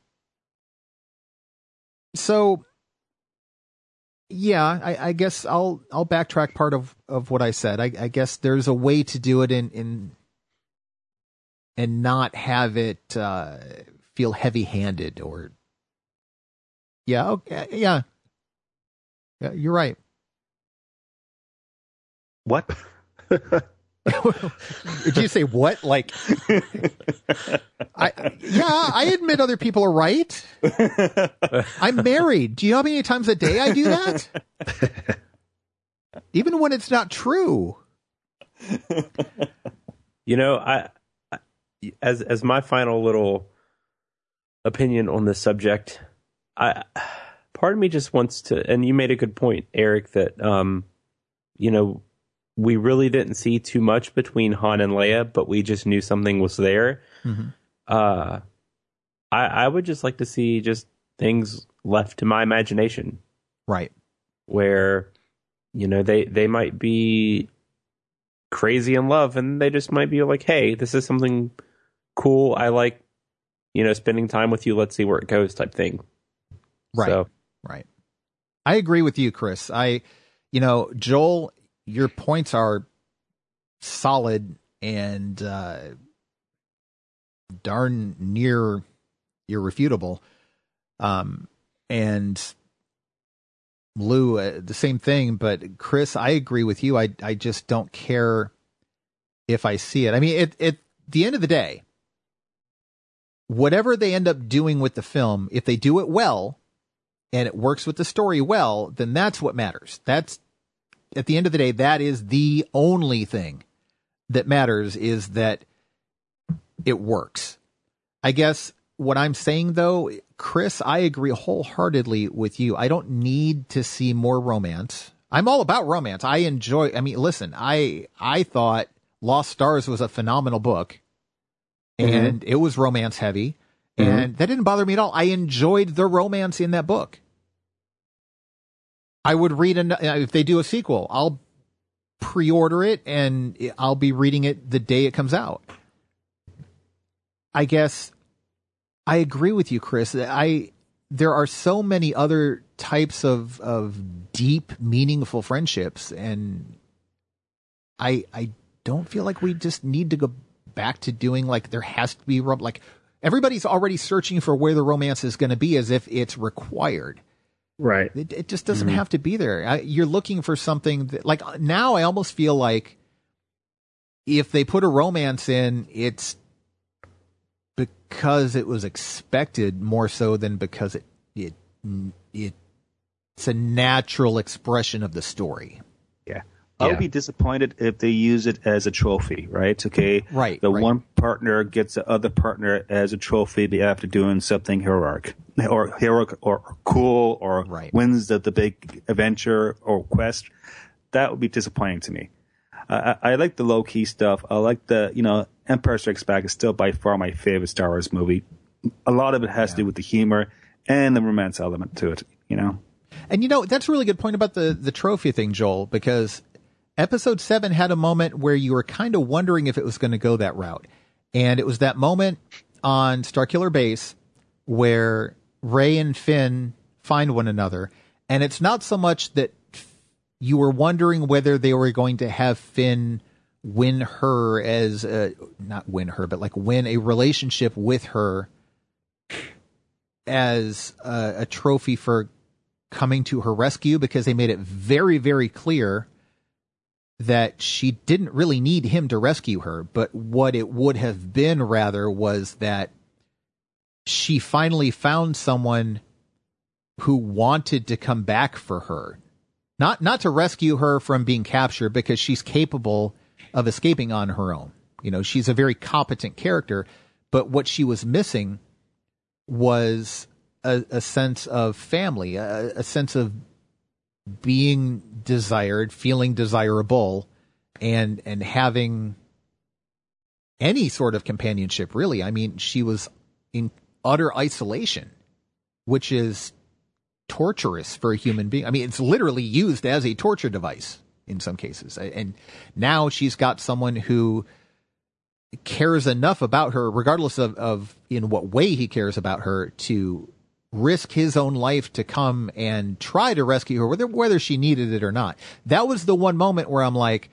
[SPEAKER 19] so, yeah, I, I guess I'll I'll backtrack part of, of what I said. I, I guess there's a way to do it in, in and not have it uh, feel heavy-handed or. Yeah. Okay. Yeah. Yeah. You're right.
[SPEAKER 20] What?
[SPEAKER 19] Did you say what? Like, I, yeah, I admit other people are right. I'm married. Do you know how many times a day I do that? Even when it's not true.
[SPEAKER 12] You know, I, I as as my final little opinion on this subject, I part of me just wants to, and you made a good point, Eric, that um, you know. We really didn't see too much between Han and Leia, but we just knew something was there. Mm-hmm. Uh, I, I would just like to see just things left to my imagination.
[SPEAKER 19] Right.
[SPEAKER 12] Where, you know, they, they might be crazy in love and they just might be like, hey, this is something cool. I like, you know, spending time with you. Let's see where it goes type thing.
[SPEAKER 19] Right.
[SPEAKER 12] So.
[SPEAKER 19] Right. I agree with you, Chris. I, you know, Joel, your points are solid and uh, darn near irrefutable. Um, and Lou, uh, the same thing. But Chris, I agree with you. I I just don't care if I see it. I mean, at at the end of the day, whatever they end up doing with the film, if they do it well and it works with the story well, then that's what matters. That's At the end of the day, that is the only thing that matters, is that it works. I guess what I'm saying, though, Chris, I agree wholeheartedly with you. I don't need to see more romance. I'm all about romance. I enjoy, I mean, listen, I I thought Lost Stars was a phenomenal book, and mm-hmm. it was romance heavy, and mm-hmm. that didn't bother me at all. I enjoyed the romance in that book. I would read, an, if they do a sequel, I'll pre-order it and I'll be reading it the day it comes out. I guess I agree with you, Chris. I there are so many other types of of deep, meaningful friendships, and I I don't feel like we just need to go back to doing like there has to be like everybody's already searching for where the romance is going to be as if it's required.
[SPEAKER 10] Right.
[SPEAKER 19] It, it just doesn't
[SPEAKER 10] mm-hmm.
[SPEAKER 19] have to be there. I, you're looking for something that, like, now I almost feel like if they put a romance in, it's because it was expected more so than because it, it, it it's a natural expression of the story.
[SPEAKER 20] Yeah. I would yeah. be disappointed if they use it as a trophy, right? Okay.
[SPEAKER 19] Right.
[SPEAKER 20] The
[SPEAKER 19] right.
[SPEAKER 20] one partner gets the other partner as a trophy after doing something heroic or heroic or cool or
[SPEAKER 19] right.
[SPEAKER 20] wins the, the big adventure or quest. That would be disappointing to me. Uh, I, I like the low key stuff. I like the, you know, Empire Strikes Back is still by far my favorite Star Wars movie. A lot of it has yeah. to do with the humor and the romance element to it, you know?
[SPEAKER 19] And, you know, that's a really good point about the, the trophy thing, Joel, because Episode seven had a moment where you were kind of wondering if it was going to go that route. And it was that moment on Starkiller Base where Rey and Finn find one another. And it's not so much that you were wondering whether they were going to have Finn win her as, a, not win her, but like win a relationship with her as a, a trophy for coming to her rescue, because they made it very, very clear that she didn't really need him to rescue her, but what it would have been rather was that she finally found someone who wanted to come back for her. Not not to rescue her from being captured, because she's capable of escaping on her own. You know, she's a very competent character, but what she was missing was a, a sense of family, a, a sense of being desired, feeling desirable, and and having any sort of companionship, really. I mean, she was in utter isolation, which is torturous for a human being. I mean, it's literally used as a torture device in some cases. And now she's got someone who cares enough about her, regardless of, of in what way he cares about her, to risk his own life to come and try to rescue her, whether, whether she needed it or not. That was the one moment where I'm like,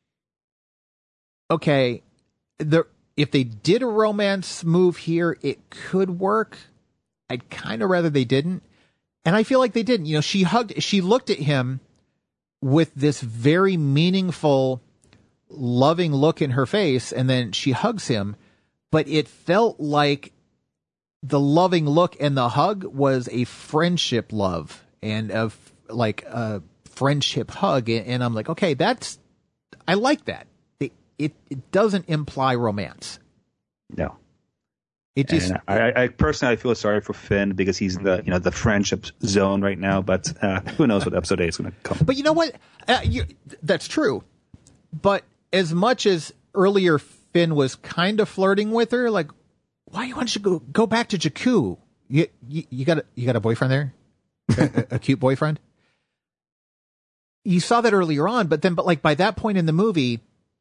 [SPEAKER 19] okay, the, if they did a romance move here, it could work. I'd kind of rather they didn't. And I feel like they didn't. You know, she hugged, she looked at him with this very meaningful, loving look in her face, and then she hugs him. But it felt like the loving look and the hug was a friendship love and a, like a friendship hug. And I'm like, okay, that's, I like that. It, it, it doesn't imply romance.
[SPEAKER 20] No.
[SPEAKER 19] It just,
[SPEAKER 20] and I, I personally, I feel sorry for Finn because he's in the, you know, the friendship zone right now, but uh, who knows what episode eight is going to come.
[SPEAKER 19] But you know what? Uh, you, that's true. But as much as earlier Finn was kind of flirting with her, like, why don't you go go back to Jakku? You you, you got a, you got a boyfriend there, a, a cute boyfriend. You saw that earlier on, but then, but like by that point in the movie,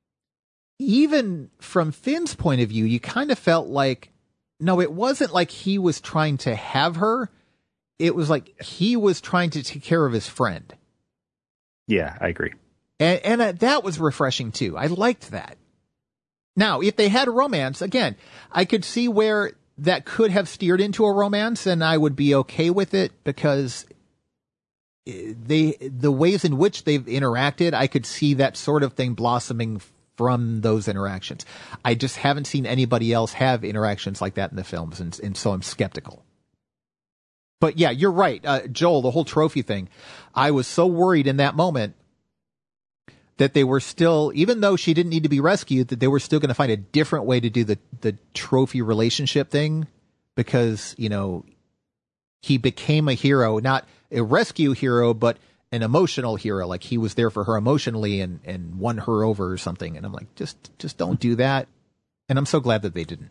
[SPEAKER 19] even from Finn's point of view, you kind of felt like, no, it wasn't like he was trying to have her. It was like he was trying to take care of his friend.
[SPEAKER 20] Yeah, I agree.
[SPEAKER 19] And, and uh, that was refreshing too. I liked that. Now, if they had a romance, again, I could see where that could have steered into a romance, and I would be okay with it because they, the ways in which they've interacted, I could see that sort of thing blossoming from those interactions. I just haven't seen anybody else have interactions like that in the films, and, and so I'm skeptical. But yeah, you're right, uh, Joel, the whole trophy thing. I was so worried in that moment that they were still, even though she didn't need to be rescued, that they were still going to find a different way to do the, the trophy relationship thing, because, you know, he became a hero, not a rescue hero, but an emotional hero. Like he was there for her emotionally and, and won her over or something. And I'm like, just, just don't do that. And I'm so glad that they didn't.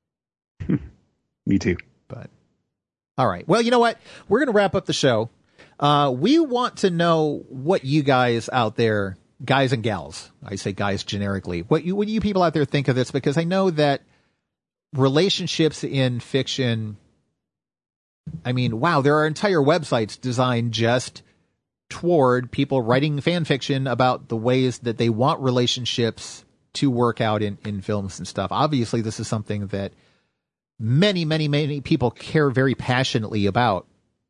[SPEAKER 20] Me too.
[SPEAKER 19] But all right. Well, you know what? We're going to wrap up the show. Uh, we want to know what you guys out there, guys and gals, I say guys generically, what you, what you people out there think of this, because I know that relationships in fiction, I mean, wow, there are entire websites designed just toward people writing fan fiction about the ways that they want relationships to work out in, in films and stuff. Obviously, this is something that many, many, many people care very passionately about.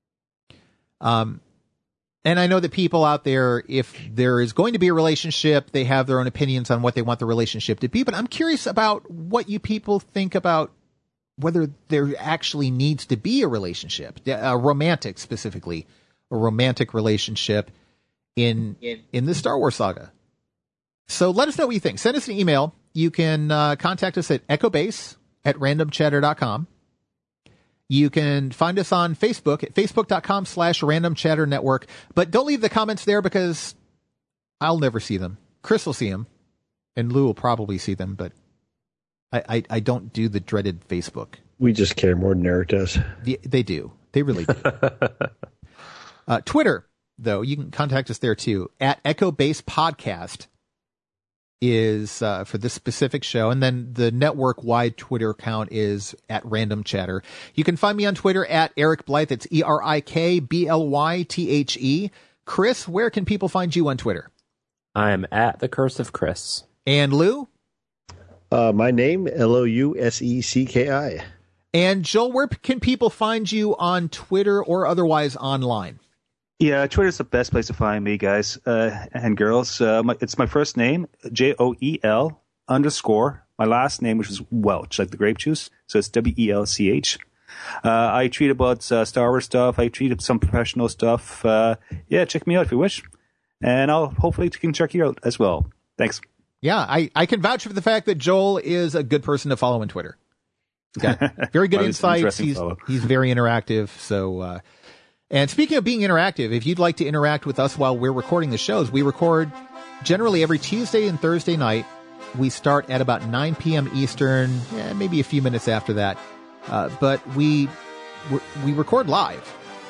[SPEAKER 19] Um, And I know that people out there, if there is going to be a relationship, they have their own opinions on what they want the relationship to be. But I'm curious about what you people think about whether there actually needs to be a relationship, a romantic specifically, a romantic relationship in in the Star Wars saga. So let us know what you think. Send us an email. You can uh, contact us at echobase at random chatter dot com. You can find us on Facebook at facebook.com slash random chatter network. But don't leave the comments there because I'll never see them. Chris will see them, and Lou will probably see them, but I, I, I don't do the dreaded Facebook.
[SPEAKER 10] We just care more than Eric does.
[SPEAKER 19] They, they do. They really do. uh, Twitter, though, you can contact us there too, at Echo Base Podcast is uh, for this specific show. And then the network-wide Twitter account is at Random Chatter. You can find me on Twitter at Eric Blythe. It's E R I K B L Y T H E. Chris, where can people find you on Twitter?
[SPEAKER 12] I'm at The Curse of Chris.
[SPEAKER 19] And Lou?
[SPEAKER 10] Uh, my name, L O U S E C K I.
[SPEAKER 19] And Joel, where can people find you on Twitter or otherwise online?
[SPEAKER 20] Yeah, Twitter's the best place to find me, guys uh, and girls. Uh, my, it's my first name, J O E L underscore, my last name, which is Welch, like the grape juice. So it's W E L C H. Uh, I tweet about uh, Star Wars stuff. I tweet some professional stuff. Uh, yeah, check me out if you wish. And I'll hopefully can check you out as well. Thanks.
[SPEAKER 19] Yeah, I, I can vouch for the fact that Joel is a good person to follow on Twitter. He's got very good insights. He's, he's very interactive. So, uh, and speaking of being interactive, if you'd like to interact with us while we're recording the shows, we record generally every Tuesday and Thursday night. We start at about nine p.m. Eastern, yeah, maybe a few minutes after that. Uh, but we we record live.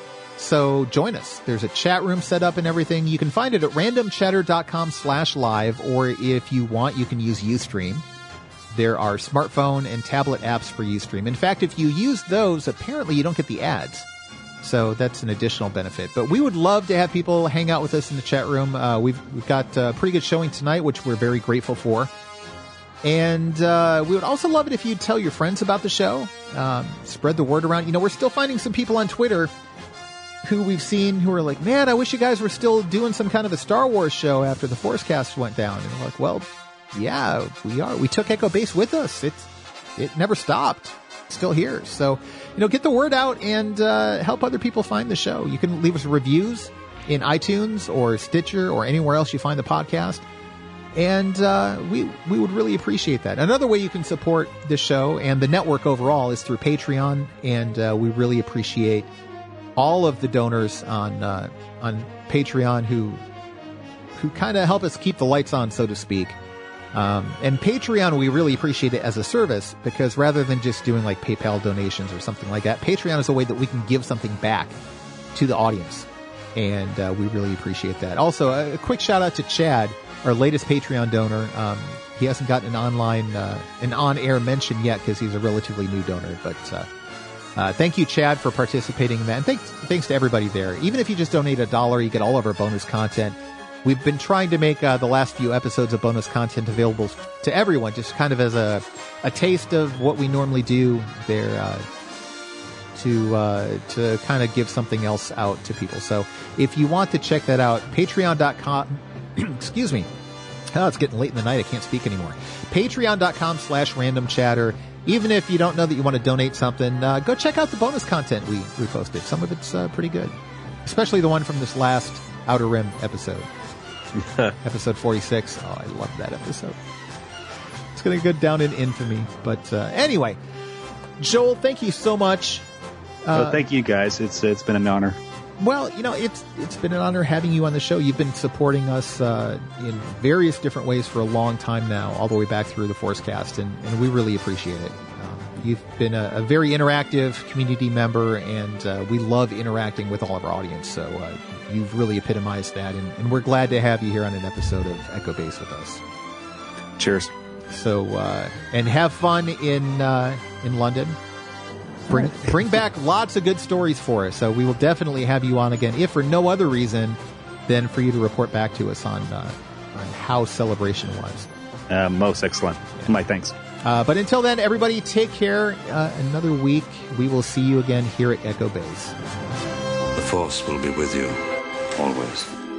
[SPEAKER 19] So join us. There's a chat room set up and everything. You can find it at randomchatter.com slash live, or if you want, you can use Ustream. There are smartphone and tablet apps for Ustream. In fact, if you use those, apparently you don't get the ads. So that's an additional benefit. But we would love to have people hang out with us in the chat room. Uh, we've, we've got a pretty good showing tonight, which we're very grateful for. And uh, we would also love it if you'd tell your friends about the show. Um, spread the word around. You know, we're still finding some people on Twitter who we've seen who are like, man, I wish you guys were still doing some kind of a Star Wars show after the Forcecast went down. And we're like, well, yeah, we are. We took Echo Base with us. It, it never stopped. It's still here. So, you know, get the word out and uh, help other people find the show. You can leave us reviews in iTunes or Stitcher or anywhere else you find the podcast. And uh, we we would really appreciate that. Another way you can support the show and the network overall is through Patreon, and uh, we really appreciate all of the donors on uh, on Patreon who who kind of help us keep the lights on, so to speak. Um, and Patreon, we really appreciate it as a service, because rather than just doing like PayPal donations or something like that, Patreon is a way that we can give something back to the audience, and uh, we really appreciate that. Also, a, a quick shout out to Chad, our latest Patreon donor. Um, he hasn't gotten an online, uh, an on-air mention yet because he's a relatively new donor. But uh, uh, thank you, Chad, for participating in that. And thanks, thanks to everybody there. Even if you just donate a dollar, you get all of our bonus content. We've been trying to make uh, the last few episodes of bonus content available to everyone, just kind of as a, a taste of what we normally do there, uh, to uh, to kind of give something else out to people. So if you want to check that out, patreon dot com excuse me. Oh, it's getting late in the night. I can't speak anymore. Patreon.com slash random chatter. Even if you don't know that you want to donate something, uh, go check out the bonus content we, we posted. Some of it's uh, pretty good. Especially the one from this last Outer Rim episode. Episode forty-six. Oh, I love that episode. It's going to go down in infamy. But uh, anyway, Joel, thank you so much.
[SPEAKER 20] Uh, oh, thank you, guys. It's It's been an honor.
[SPEAKER 19] Well, you know, it's it's been an honor having you on the show. You've been supporting us uh, in various different ways for a long time now, all the way back through the Forcecast, and, and we really appreciate it. Um, you've been a, a very interactive community member, and uh, we love interacting with all of our audience, so uh, you've really epitomized that, and, and we're glad to have you here on an episode of Echo Base with us.
[SPEAKER 20] Cheers.
[SPEAKER 19] So, uh, and have fun in uh, in London. Bring bring back lots of good stories for us. So we will definitely have you on again, if for no other reason than for you to report back to us on uh, on how Celebration was.
[SPEAKER 20] Uh, most excellent. Yeah. My thanks.
[SPEAKER 19] Uh, but until then, everybody take care. Uh, another week. We will see you again here at Echo Base.
[SPEAKER 7] The Force will be with you, always.